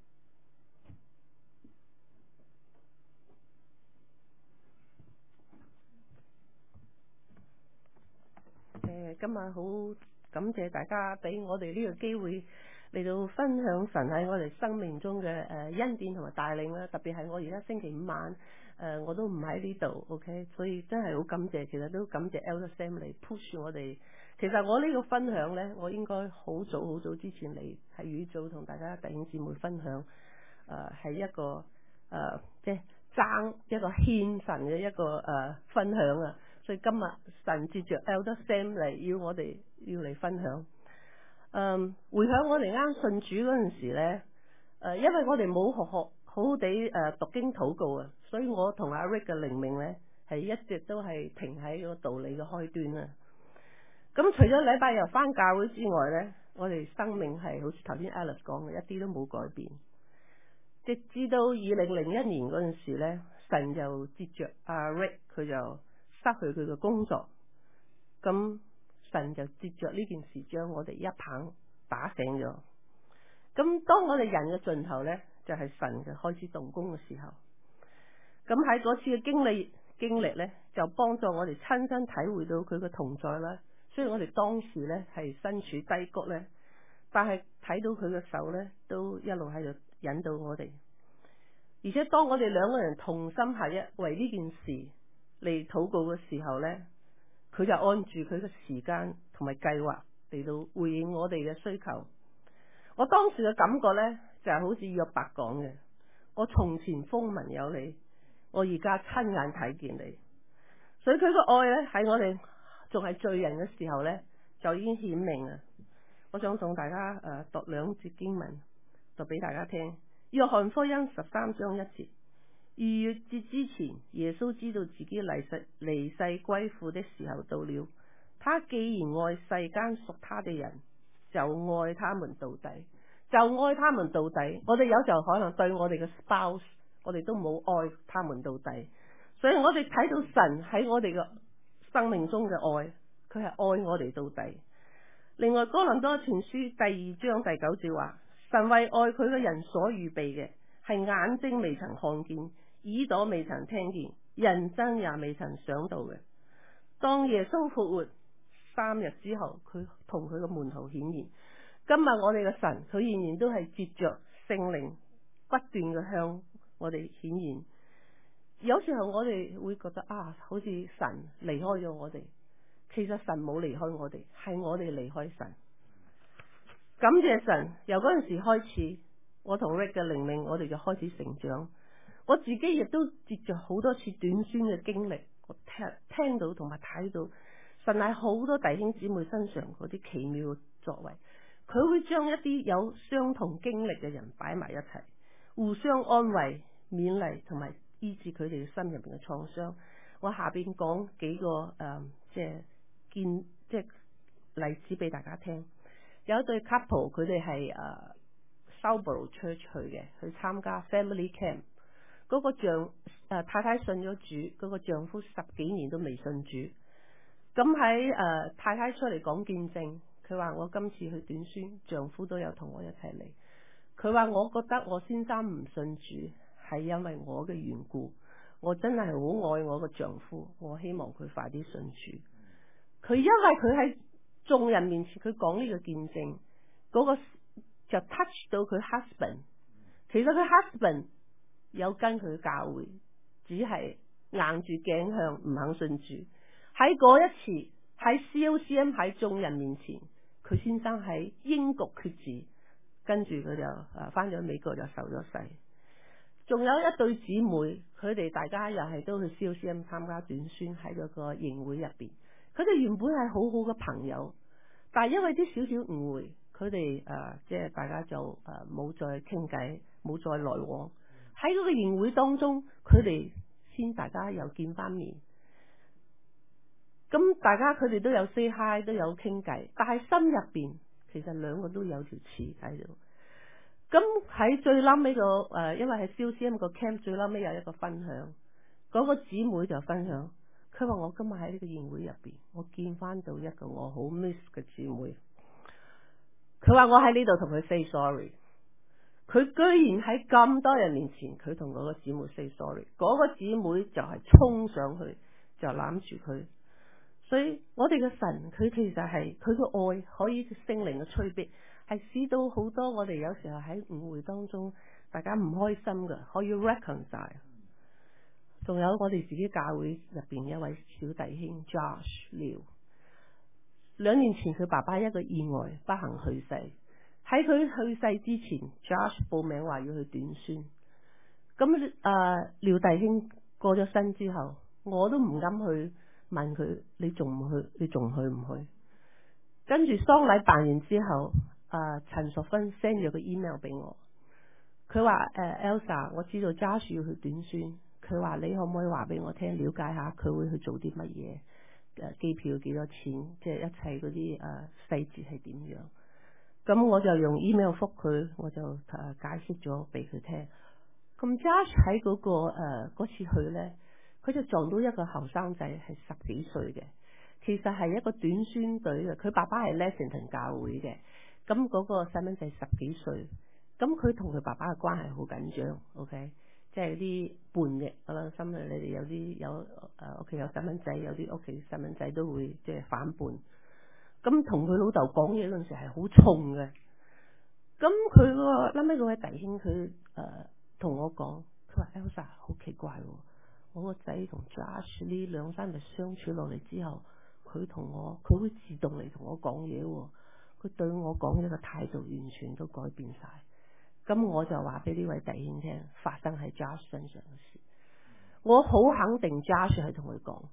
今日好感謝大家俾我哋呢個機會嚟到分享神喺我哋生命中嘅恩典同埋帶領啦。特別係我而家星期5晚我都唔喺呢度 ，OK， 所以真係好感謝。其實都感謝 Elder Sam 嚟 push 我哋。其實我呢個分享呢，我應該好早之前嚟喺預早同大家弟兄姊妹分享，係一個即係爭一個獻神嘅一個分享啊。所以今日神藉着 Elder Sam 嚟要我哋要嚟分享。回想我哋啱信主嗰陣時咧，因為我哋冇學好好地讀經禱告啊，所以我同阿 Rick 嘅靈命咧係一直都係停喺個道理嘅開端啊。咁除咗禮拜日返教會之外咧，我哋生命係好似頭先 Alice 講嘅，一啲都冇改變。直至到2001年嗰陣時咧，神就接着阿 Rick 佢就失去佢嘅工作，咁神就接着呢件事將我哋一棒打醒咗。咁當我哋人嘅盡頭呢，就係神嘅開始動工嘅時候。咁喺嗰次嘅經歷呢，就幫助我哋親身體會到佢嘅同在啦。雖然我哋當時呢係身處低谷呢，但係睇到佢嘅手呢，都一路喺度引導我哋。而且當我哋兩個人同心合一為呢件事嚟禱告嘅時候呢，佢就按住佢嘅時間同埋計劃嚟到回應我哋嘅需求。我當時嘅感覺呢，就係好似約伯講嘅，我從前風聞有你，我而家親眼睇見你。所以佢嘅愛呢，喺我哋仲係罪人嘅時候呢，就已經顯明啦。我想同大家讀2節經文，讀俾大家聽。約翰福音13章1節。逾越節之前，耶穌知道自己離世歸父的時候到了。他既然愛世間屬他的人，就愛他們到底。我哋有時候可能對我哋嘅 spouse， 我哋都冇愛他們到底。所以我哋睇到神喺我哋嘅生命中嘅愛，佢係愛我哋到底。另外哥林多前書第2章第9節話，神為愛佢嘅人所預備嘅，係眼睛未曾看見，耳朵未曾聽見，人生也未曾想到嘅。當耶穌復活3日之後，佢同佢嘅門徒顯現。今日我哋嘅神，佢仍然都係接着聖靈不斷嘅向我哋顯現。有時候我哋會覺得好似神離開咗我哋，其實神冇離開我哋，係我哋離開神。感謝神，由嗰陣時開始，我同 Rick 嘅靈命，我哋就開始成長。我自己亦都接着好多次短宣嘅經歷，我聽到同埋睇到神喺好多弟兄姊妹身上嗰啲奇妙嘅作為。佢會將一啲有相同經歷嘅人擺埋一齊，互相安慰、勉勵同埋醫治佢哋心入邊嘅創傷。我下邊講幾個例子俾大家聽。有一對 couple， 佢哋係Southborough Church 去參加 Family Camp。嗰個太太信咗主，嗰個丈夫10幾年都未信主。咁喺太太出嚟講見證，佢話我今次去短宣，丈夫都有同我一齊嚟。佢話我覺得我先生唔信主係因為我嘅緣故，我真係好愛我個丈夫，我希望佢快啲信主。佢因為佢喺眾人面前佢講呢個見證，嗰個就 touch 到佢 husband。其實佢 husband 有跟佢教會，只係硬住頸向唔肯信主。喺嗰一次喺 COCM 喺眾人面前，佢先生喺英國決志，跟住佢就翻咗美國就受咗洗。仲有一對姊妹，佢哋大家又係都去 COCM 參加短宣喺嗰個營會入邊。佢哋原本係好好嘅朋友，但係因為啲少少誤會，佢哋即係大家就冇再傾偈，冇再來往。喺嗰個營會當中，佢哋先大家又見翻面。咁大家佢哋都有 say hi， 都有傾偈，但係心入邊其實兩個都有條刺喺度。咁喺最冧尾個因為喺 COCM 個 camp 最冧尾有一個分享，嗰個姊妹就分享，佢話我今日喺呢個宴會入邊，我見翻到一個我好 miss 嘅姊妹。佢話我喺呢度同佢 say sorry， 佢居然喺咁多人面前，佢同嗰個姊妹 say sorry， 嗰個姊妹就係衝上去就攬住佢。所以我哋嘅神，佢其實係佢嘅愛可以聖靈嘅催逼，係使到好多我哋有時候喺誤會當中，大家唔開心嘅，可以 reconcile。仲有我哋自己教會入邊一位小弟兄 Josh Liu， 2年前佢爸爸一個意外不幸去世，喺佢去世之前 ，Josh 報名話要去短宣。咁廖弟兄過咗身之後，我都唔敢去問佢，你仲唔去？你仲去唔去？跟住喪禮辦完之後，陳淑芬 send 咗個 email 俾我，佢話Elsa， 我知道 Josh 要去短宣，佢話你可唔可以話俾我聽，了解下佢會去做啲乜嘢？機票幾多錢？即係一切嗰啲細節係點樣？咁我就用 email 覆佢，我就解釋咗俾佢聽。咁 Josh 喺嗰個嗰次去咧，佢就撞到一個後生仔係10幾歲嘅，其實係一個短宣隊嘅，佢爸爸係 Lexington 教會嘅，咁嗰個細蚊仔10幾歲，咁佢同佢爸爸嘅關係好緊張 ，OK， 即係啲叛逆啦，心裏你哋有啲有屋企有細蚊仔，有啲屋企細蚊仔都會即係反叛，咁同佢老豆講嘢嗰陣時係好重嘅，咁佢個後尾嗰位弟兄佢同我講，佢話 Elsa 好奇怪喎。我個仔同 Josh 呢2-3日相處落嚟之後，佢會自動嚟同我講嘢，佢對我講嘢嘅態度完全都改變晒。咁我就話俾呢位弟兄聽，發生喺 Josh 身上嘅事。我好肯定 Josh 係同佢講，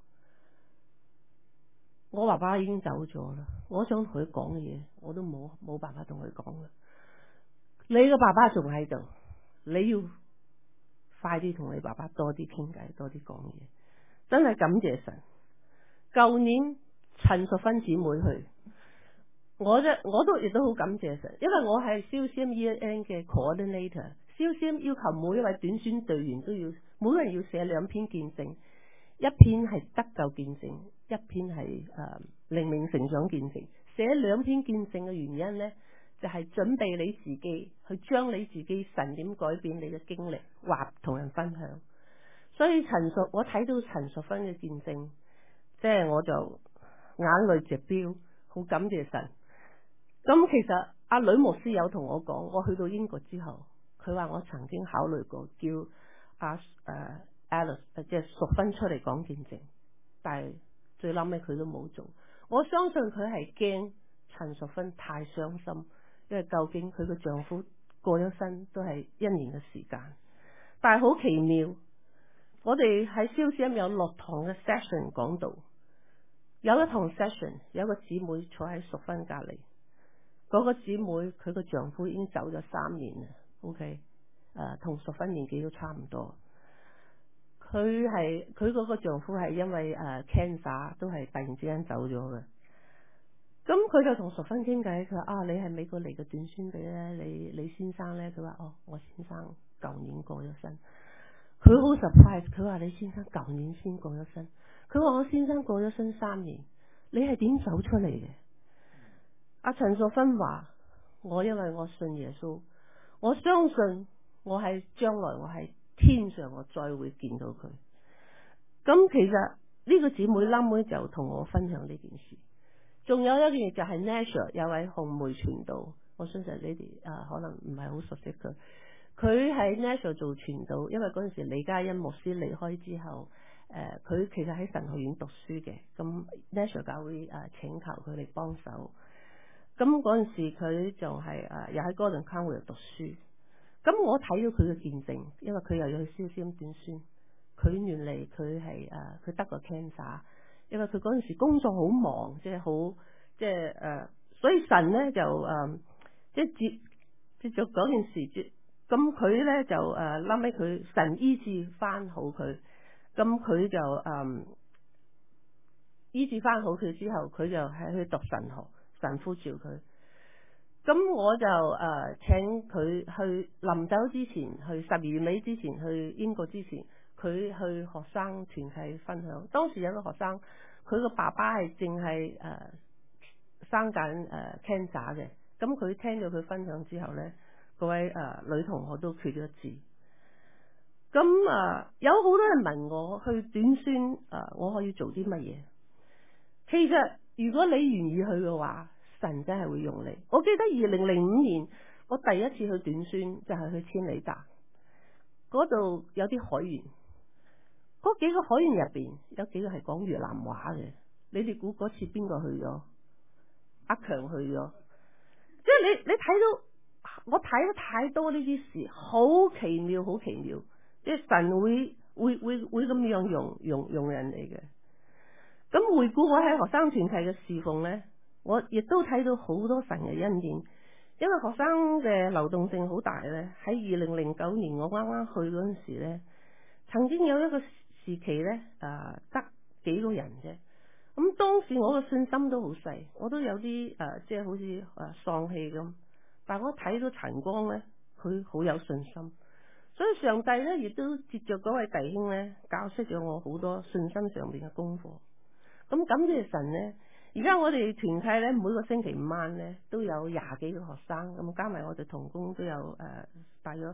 我爸爸已經走咗啦，我想同佢講嘅嘢，我都冇辦法同佢講啦。你個爸爸仲喺度，你要快啲同你爸爸多啲傾偈，多啲講嘢，真係感謝神。舊年陳淑芬姊妹去，我都亦都好感謝神，因為我係 COCM EN 嘅 coordinator。COCM 要求每一位短宣隊員都要每個人要寫2篇見證，一篇係得救見證，一篇係靈命成長見證。寫2篇見證嘅原因呢，就係準備你自己去將你自己神點改變你嘅經歷話同人分享。所以我睇到陳淑芬嘅見證，即係我就眼淚直飆，好感謝神。咁其實阿呂牧師有同我講，我去到英國之後，佢話我曾經考慮過叫Alice 即係淑芬出嚟講見證，但係最後尾佢都冇做。我相信佢係驚陳淑芬太傷心，因為究竟佢個丈夫過咗身都係1年嘅時間，但係好奇妙，我哋喺 COCM 有6堂嘅 session 講道，有一堂 session 有一個姊妹坐喺淑芬隔籬，嗰個姊妹佢個丈夫已經走咗3年啦 ，OK， 同淑芬年紀都差唔多，佢嗰個丈夫係因為cancer 都係突然之間走咗嘅。咁佢就同淑芬傾偈，佢話你係美國嚟嘅短宣隊咧，你先生咧，佢話我先生舊年過咗身，佢好 surprise， 佢話你先生舊年先過咗身，佢話我先生過咗身3年，你係點走出嚟嘅？阿陳淑芬話我因為我信耶穌，我相信我係將來我喺天上我再會見到佢。咁其實呢個姊妹冧妹就同我分享呢件事。仲有一件嘢就係 Nature 有位紅梅傳道， 我相信你哋可能唔係好熟悉佢。佢喺 Nashville 做傳道，因為嗰陣時李嘉欣牧師離開之後，佢其實喺神學院讀書嘅，咁 Nashville 教會請求佢嚟幫手。咁嗰陣時佢就係又喺 Gordon Conway 讀書。咁我睇到佢嘅見證，因為佢又要去燒短宣，佢原嚟佢係佢得個 cancer， 因為佢嗰陣時工作好忙，即係好即係所以神咧就即係接咗嗰件事，咁佢咧就後尾佢神醫治翻好佢，咁佢就醫治翻好佢之後，佢就係去讀神學，神呼召佢。咁我就請佢去臨走之前，去12月尾之前，去英國之前，佢去學生團契分享。當時有個學生，佢個爸爸係淨係生緊cancer 嘅，咁佢聽咗佢分享之後咧，嗰位女同學都決咗志。咁有好多人問我去短宣我可以做啲乜嘢？其實如果你願意去嘅話，神真係會用你。我記得2005年我第一次去短宣就係去千里達，嗰度有啲海員，嗰幾個海員入邊有幾個係講越南話嘅。你哋估嗰次邊個去咗？阿強去咗。即係你睇到，我睇得太多呢啲事，好奇妙，好奇妙。即係神會咁樣用人嚟嘅。咁回顧我喺學生團契嘅侍奉咧，我亦都睇到好多神嘅恩典，因為學生嘅流動性好大咧。喺2009年我啱啱去嗰陣時咧，曾經有一個時期咧，得幾個人啫。咁當時我嘅信心都好細，我都有啲即係好似喪氣咁。但係我睇到陳光咧，佢好有信心，所以上帝咧亦都藉着嗰位弟兄咧，教識咗我好多信心上邊嘅功課。咁感謝神咧，而家我哋團契咧，每個星期5晚咧都有20幾個學生，咁加埋我哋同工都有大約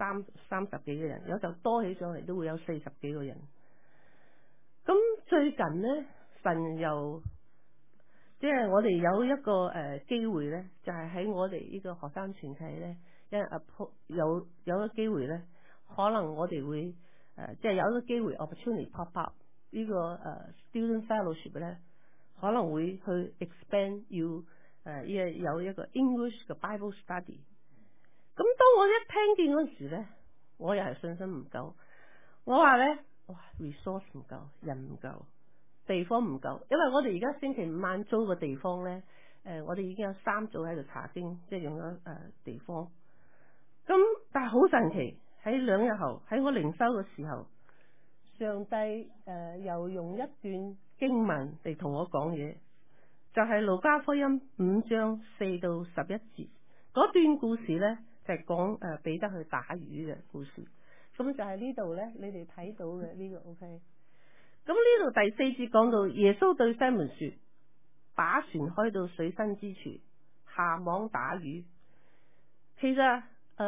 30幾個人，有就多起上嚟都會有40幾個人。咁最近咧，神又即係我哋有一個機會咧，就係喺我哋呢個學生團契咧，因為有個機會咧，可能我哋會即係有一個機會 opportunity pop up 呢個student fellowship 咧，可能會去 expand 要有一個 English 嘅 Bible study。咁當我一聽見嗰時咧，我又係信心唔夠，我話咧，哇 resource 唔夠，人唔夠，地方唔夠，因為我哋而家星期5晚租個地方咧，我哋已經有3組喺度查經，即係用咗地方。咁但係好神奇，喺2日後喺我靈修嘅時候，上帝又用一段經文嚟同我講嘢，就係路加福音5章4到11節嗰段故事咧，就係講彼得去打魚嘅故事。咁就係呢度咧，你哋睇到嘅呢個 OK。咁呢度第4節講到耶穌對西門說：把船開到水深之處，下網打魚。其實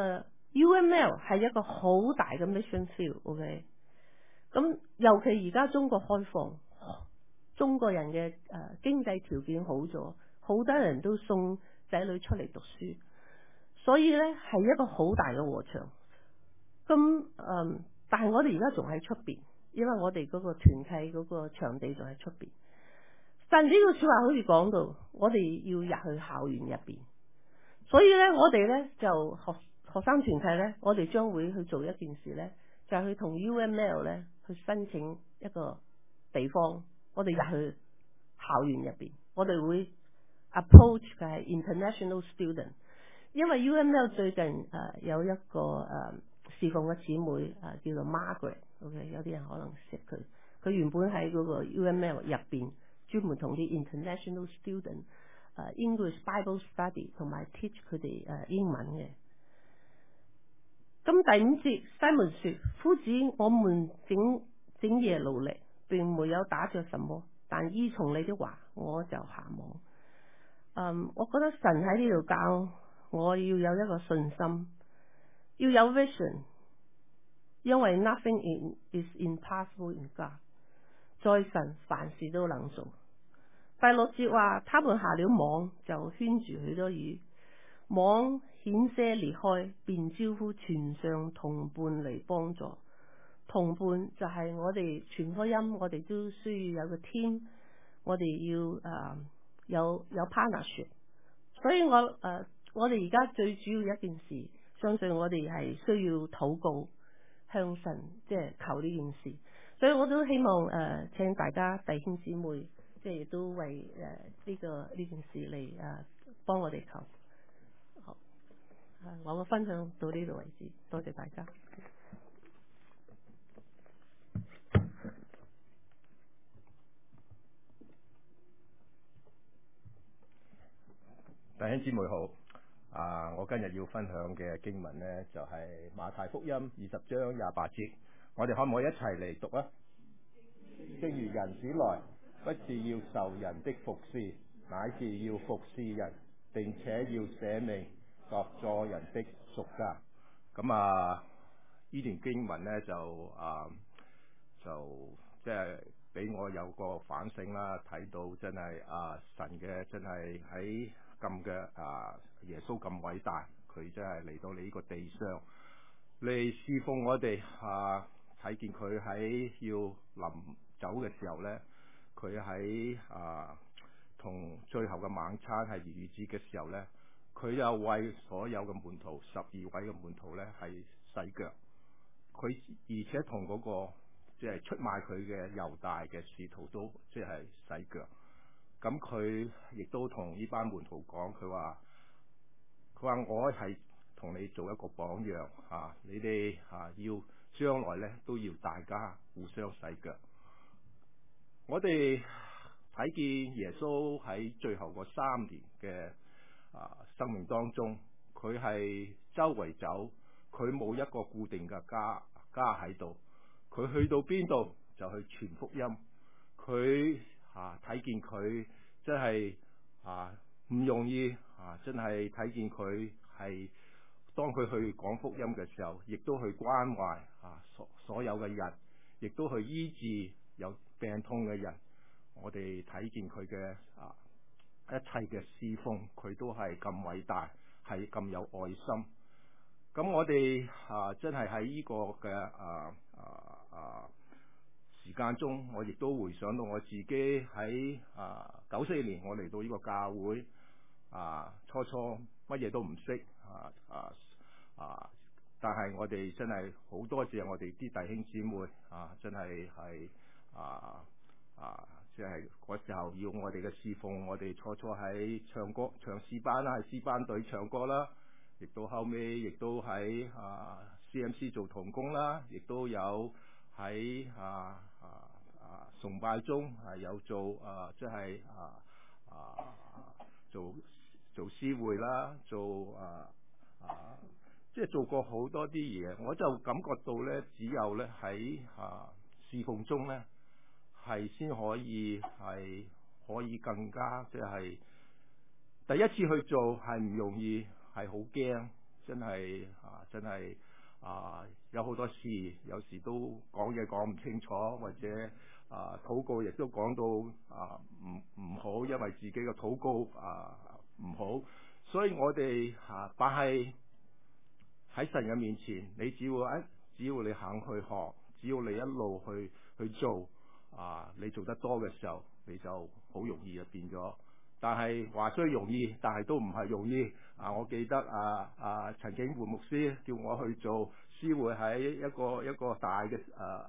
UML 係一個好大嘅 mission field，OK。咁尤其而家中國開放，中國人嘅經濟條件好咗，好多人都送仔女出嚟讀書，所以咧係一個好大嘅禾場。咁但係我哋而家仲喺出邊，因為我哋嗰個團契嗰個場地仲喺出邊。但呢個說話好似講到，我哋要入去校園入邊，所以咧我哋咧就學生團契咧，我哋將會去做一件事咧，就係去同 UML 咧去申請一個地方，我哋入去校園入邊，我哋會 approach 嘅係 international student， 因為 UML 最近有一個侍奉嘅姊妹叫做 Margaret，OK， 有啲人可能識佢，佢原本喺嗰個 UML 入邊專門同啲 international student English Bible study 同埋 teach 佢哋英文嘅。咁第5節，西門說：夫子，我們整夜勞力，並沒有打着什麼，但依從你的話，我就下網。我覺得神喺呢度教我要有一個信心，要有 vision， 因為 nothing is impossible in God， 在神凡事都能做。第6節話，他們下了網就圈住許多魚， 網險些離開，便招呼船上同伴嚟幫助。同伴就係我哋傳福音，我哋都需要有個 team， 我哋要有 partnership。所以我哋而家最主要一件事，相信我哋係需要禱告向神，即係求呢件事。所以我都希望請大家弟兄姊妹，即係亦都為呢件事嚟幫我哋求。好，我嘅分享到呢度為止，多謝大家。 弟兄姊妹好，我今日要分享嘅經文呢，就係馬太福音20章28節，我哋可唔可以一齊嚟讀啊？正如人子來，不是要受人的服侍，乃是要服侍人，並且要捨命作咗人的贖價。咁呢段經文呢，就即係俾我有個反省啦，睇到真係神嘅真係喺咁嘅耶穌咁偉大，佢真係嚟到你呢個地上嚟侍奉我哋睇見佢喺要臨走嘅時候呢，佢喺同最後嘅晚餐係逾越節嘅時候呢，佢又為所有嘅門徒12位嘅門徒呢係洗腳，佢而且同嗰個即係出賣佢嘅猶大嘅使徒都即係洗腳。咁佢亦都同呢班門徒講，佢話我係同你做一個榜樣你哋要將來咧都要大家互相洗腳。我哋睇見耶穌喺最後嗰3年嘅生命當中，佢係周圍走，佢冇一個固定嘅家喺度，佢去到邊度就去傳福音。佢睇見佢真係唔容易真係睇見佢係當佢去講福音嘅時候，亦都去關懷所有嘅人，亦都去醫治有病痛嘅人。我哋睇見佢嘅一切嘅侍奉，佢都係咁偉大，係咁有愛心。咁我哋真係喺呢個嘅時間中，我亦都回想到我自己喺94年我嚟到呢個教會初初乜嘢都唔識但係我哋真係好多謝我哋啲弟兄姊妹真係即係嗰時候要我哋嘅侍奉，我哋初初喺唱歌唱詩班啦，喺詩班隊唱歌啦，亦都後尾亦都喺CMC 做同工啦，亦都有喺崇拜中有做即係做司會啦，即係做過好多啲嘢。我就感覺到咧，只有咧喺侍奉中咧係先可以係可以更加即係第一次去做係唔容易，係好驚，真係真係有好多事，有時都講嘢講唔清楚，或者禱告亦都講到唔好，因為自己嘅禱告唔好，所以我哋但係喺神嘅面前，你只要你肯去學，只要你一路去做你做得多嘅時候，你就好容易就變咗。但係話雖容易，但係都唔係容易。我記得陳景桓牧師叫我去做司會，喺一個大嘅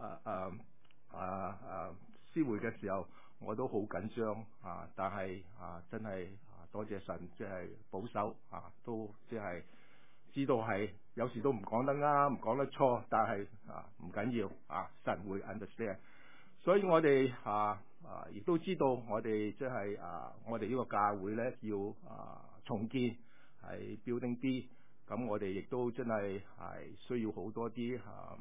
司會嘅時候，我都好緊張但係真係多謝神，即係保守都即係知道係有時都唔講得啱，唔講得錯，但係唔緊要神會 understand。所以我哋亦都知道我哋即係我哋呢個教會咧要重建係 building B， 咁我哋亦都真係需要好多啲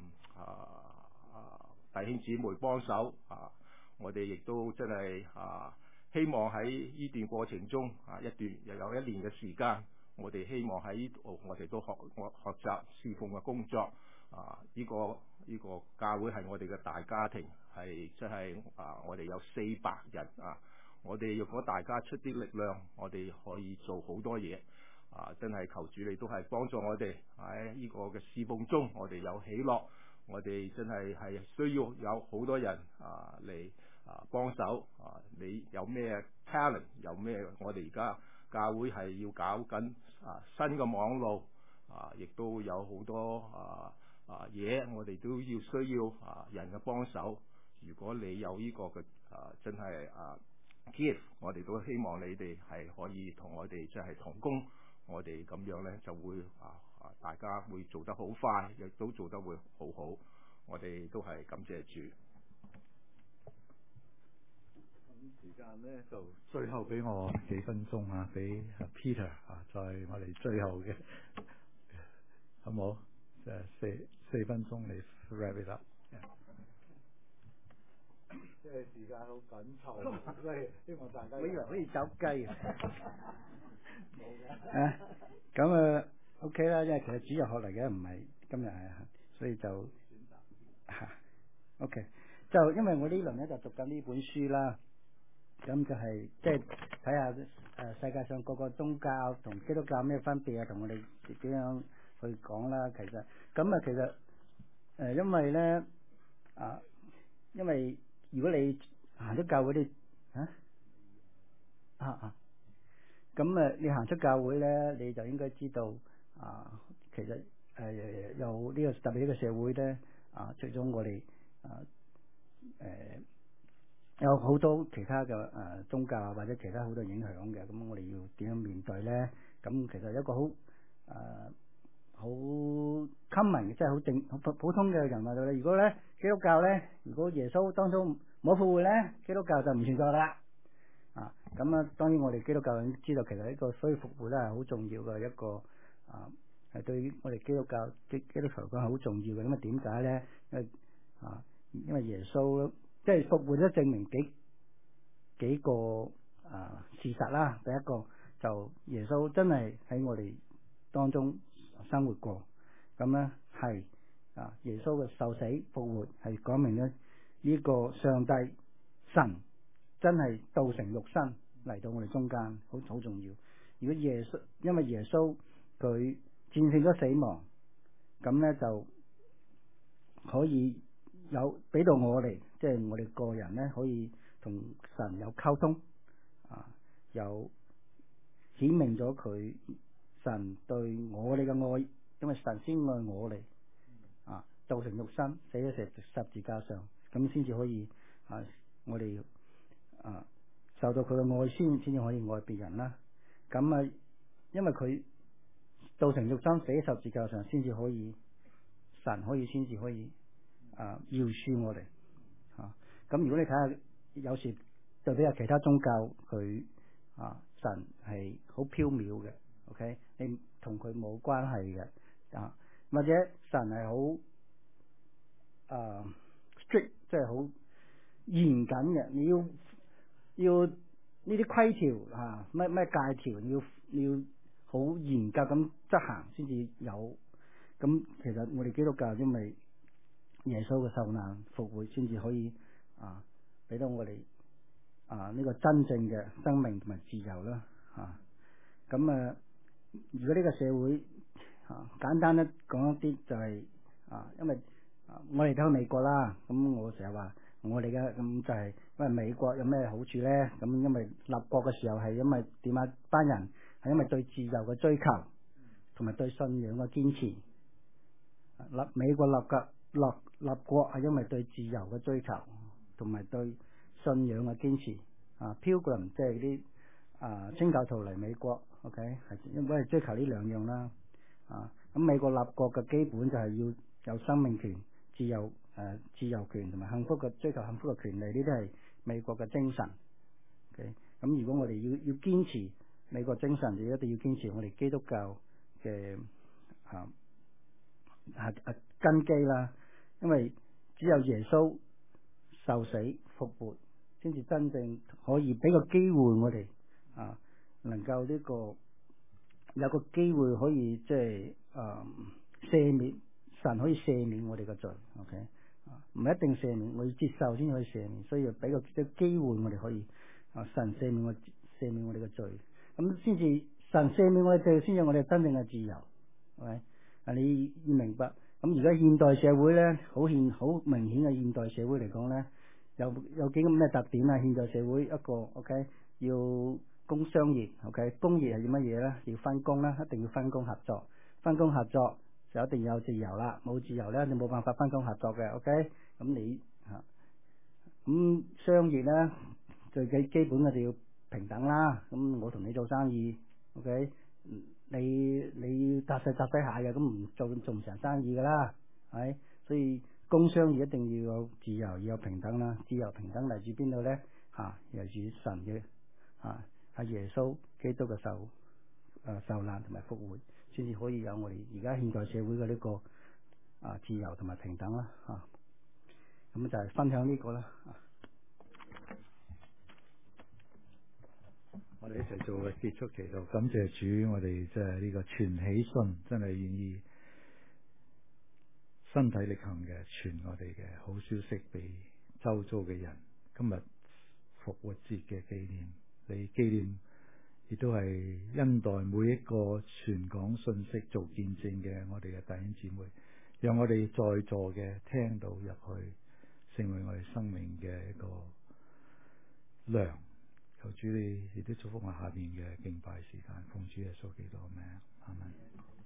弟兄姊妹幫手我哋亦都真係希望喺呢段過程中又有1年嘅時間，我哋希望喺呢度我哋都學習侍奉嘅工作呢個教會係我哋嘅大家庭，係即係我哋有400人我哋如果大家出啲力量，我哋可以做好多嘢真係求主你都係幫助我哋喺呢個嘅侍奉中，我哋有喜樂，我哋真係需要有好多人嚟幫手你有咩 talent， 有咩我哋而家教會係要搞緊新嘅網路亦都有好多嘢，我哋都要需要人嘅幫手。如果你有呢個嘅真係gift， 我哋都希望你哋係可以同我哋即係同工，我哋咁樣咧就會大家會做得好快，亦都做得會好好。我哋都係感謝主。 咁時間咧就最後俾我幾分鐘俾 Peter 在我哋最後嘅好冇？四分鐘你 wrap it up。即係時間好緊湊，所以希望大家。 我以為可以走雞啊！ 冇嘅。 咁OK 啦，因為其實主日學嚟嘅，唔係今日所以就OK。就因為我呢輪咧就讀緊呢本書啦，咁就係即係睇下世界上各個宗教同基督教咩分別啊，同我哋點樣去講啦。其實咁因為咧因為如果你行出教會你咁你行出教會咧，你就應該知道其實有呢個特別呢個社會咧除咗我哋有好多其他嘅宗教或者其他好多影響嘅，咁我哋要點樣面對咧？咁其實一個好 common 嘅，即係好普通嘅人物咧。如果咧基督教咧，如果耶穌當中冇復活咧，基督教就唔存在啦。咁當然我哋基督教人知道，其實呢個所以復活咧係好重要嘅一個係對於我哋基督教基督徒嚟講係好重要嘅。咁點解咧？因為耶穌即係復活咗，證明幾個事實啦。第一個就耶穌真係喺我哋當中生活過，咁咧係耶穌嘅受死復活係講明咗呢個上帝神真係道成肉身嚟到我哋中間，好重要。如果因為耶穌佢戰勝咗死亡，咁咧就可以有俾到我哋，即係我哋個人咧可以同神有溝通，有顯明咗佢神對我哋嘅愛，因為神先愛我哋，道成肉身，死喺十字架上，咁先至可以我哋受到佢嘅愛先至可以愛別人啦。咁因為佢道成肉身，死喺十字架上，先至可以神先至可以饒恕我哋。咁如果你睇下，有時對比下其他宗教，佢神係好飄渺嘅 ，OK， 你同佢冇關係嘅，或者神係好strict， 即係好嚴謹嘅，你要呢啲規條咩戒條，你要好嚴格咁執行先至有。咁其實我哋基督教因為耶穌嘅受難復活，先至可以俾到我哋呢個真正嘅生命同埋自由啦。咁如果呢個社會簡單咧講一啲就係因為我哋睇美國啦，咁我成日話我哋嘅咁就係因為美國有咩好處咧？咁因為立國嘅時候係因為點啊？班人係因為對自由嘅追求同埋對信仰嘅堅持。美國立國係因為對自由嘅追求同埋對信仰嘅堅持。Pilgrim 即係啲清教徒嚟美國 ，OK 係因為追求呢兩樣啦。咁美國立國嘅基本就係要有生命權、自由權同埋幸福嘅追求幸福嘅權利，呢啲係美國嘅精神。OK， 咁如果我哋要堅持美國精神，就一定要堅持我哋基督教嘅根基啦。因為只有耶穌受死復活，先至真正可以俾個機會我哋能夠呢個有個機會可以即係赦免，神可以赦免我哋嘅罪。OK，唔一定赦免，我要接受先可以赦免，所以要俾個機會我哋可以神赦免我哋嘅罪，咁先至神赦免我哋罪，先有我哋真正嘅自由，係咪？啊，你要明白。咁而家現代社會咧，好明顯嘅現代社會嚟講咧，有幾咁咩特點啊？現代社會一個 OK 要工商業 OK， 工業係要乜嘢咧？要分工啦，一定要分工合作。分工合作就一定要有自由啦，冇自由咧，你冇辦法分工合作嘅 OK。咁你嚇咁商業咧，最基本嘅就要平等啦。咁我同你做生意 OK。你搭細下嘅，咁唔做唔成生意噶啦，係，所以工商業一定要有自由，要有平等啦。自由平等嚟自邊度咧？嚟自神嘅係耶穌基督嘅受難同埋復活，先至可以有我哋而家現代社會嘅呢個自由同埋平等啦。咁就係分享呢個啦。 我哋一齊做個結束祈禱，感謝主，我哋即係呢個傳喜信，真係願意身體力行嘅傳我哋嘅好消息俾周遭嘅人。今日復活節嘅紀念，你紀念亦都係恩待每一個傳講信息、做見證嘅我哋嘅弟兄姊妹，讓我哋在座嘅聽到入去，成為我哋生命嘅一個糧。求主你亦都祝福我下邊嘅敬拜時間，奉主耶穌基督嘅名，阿門。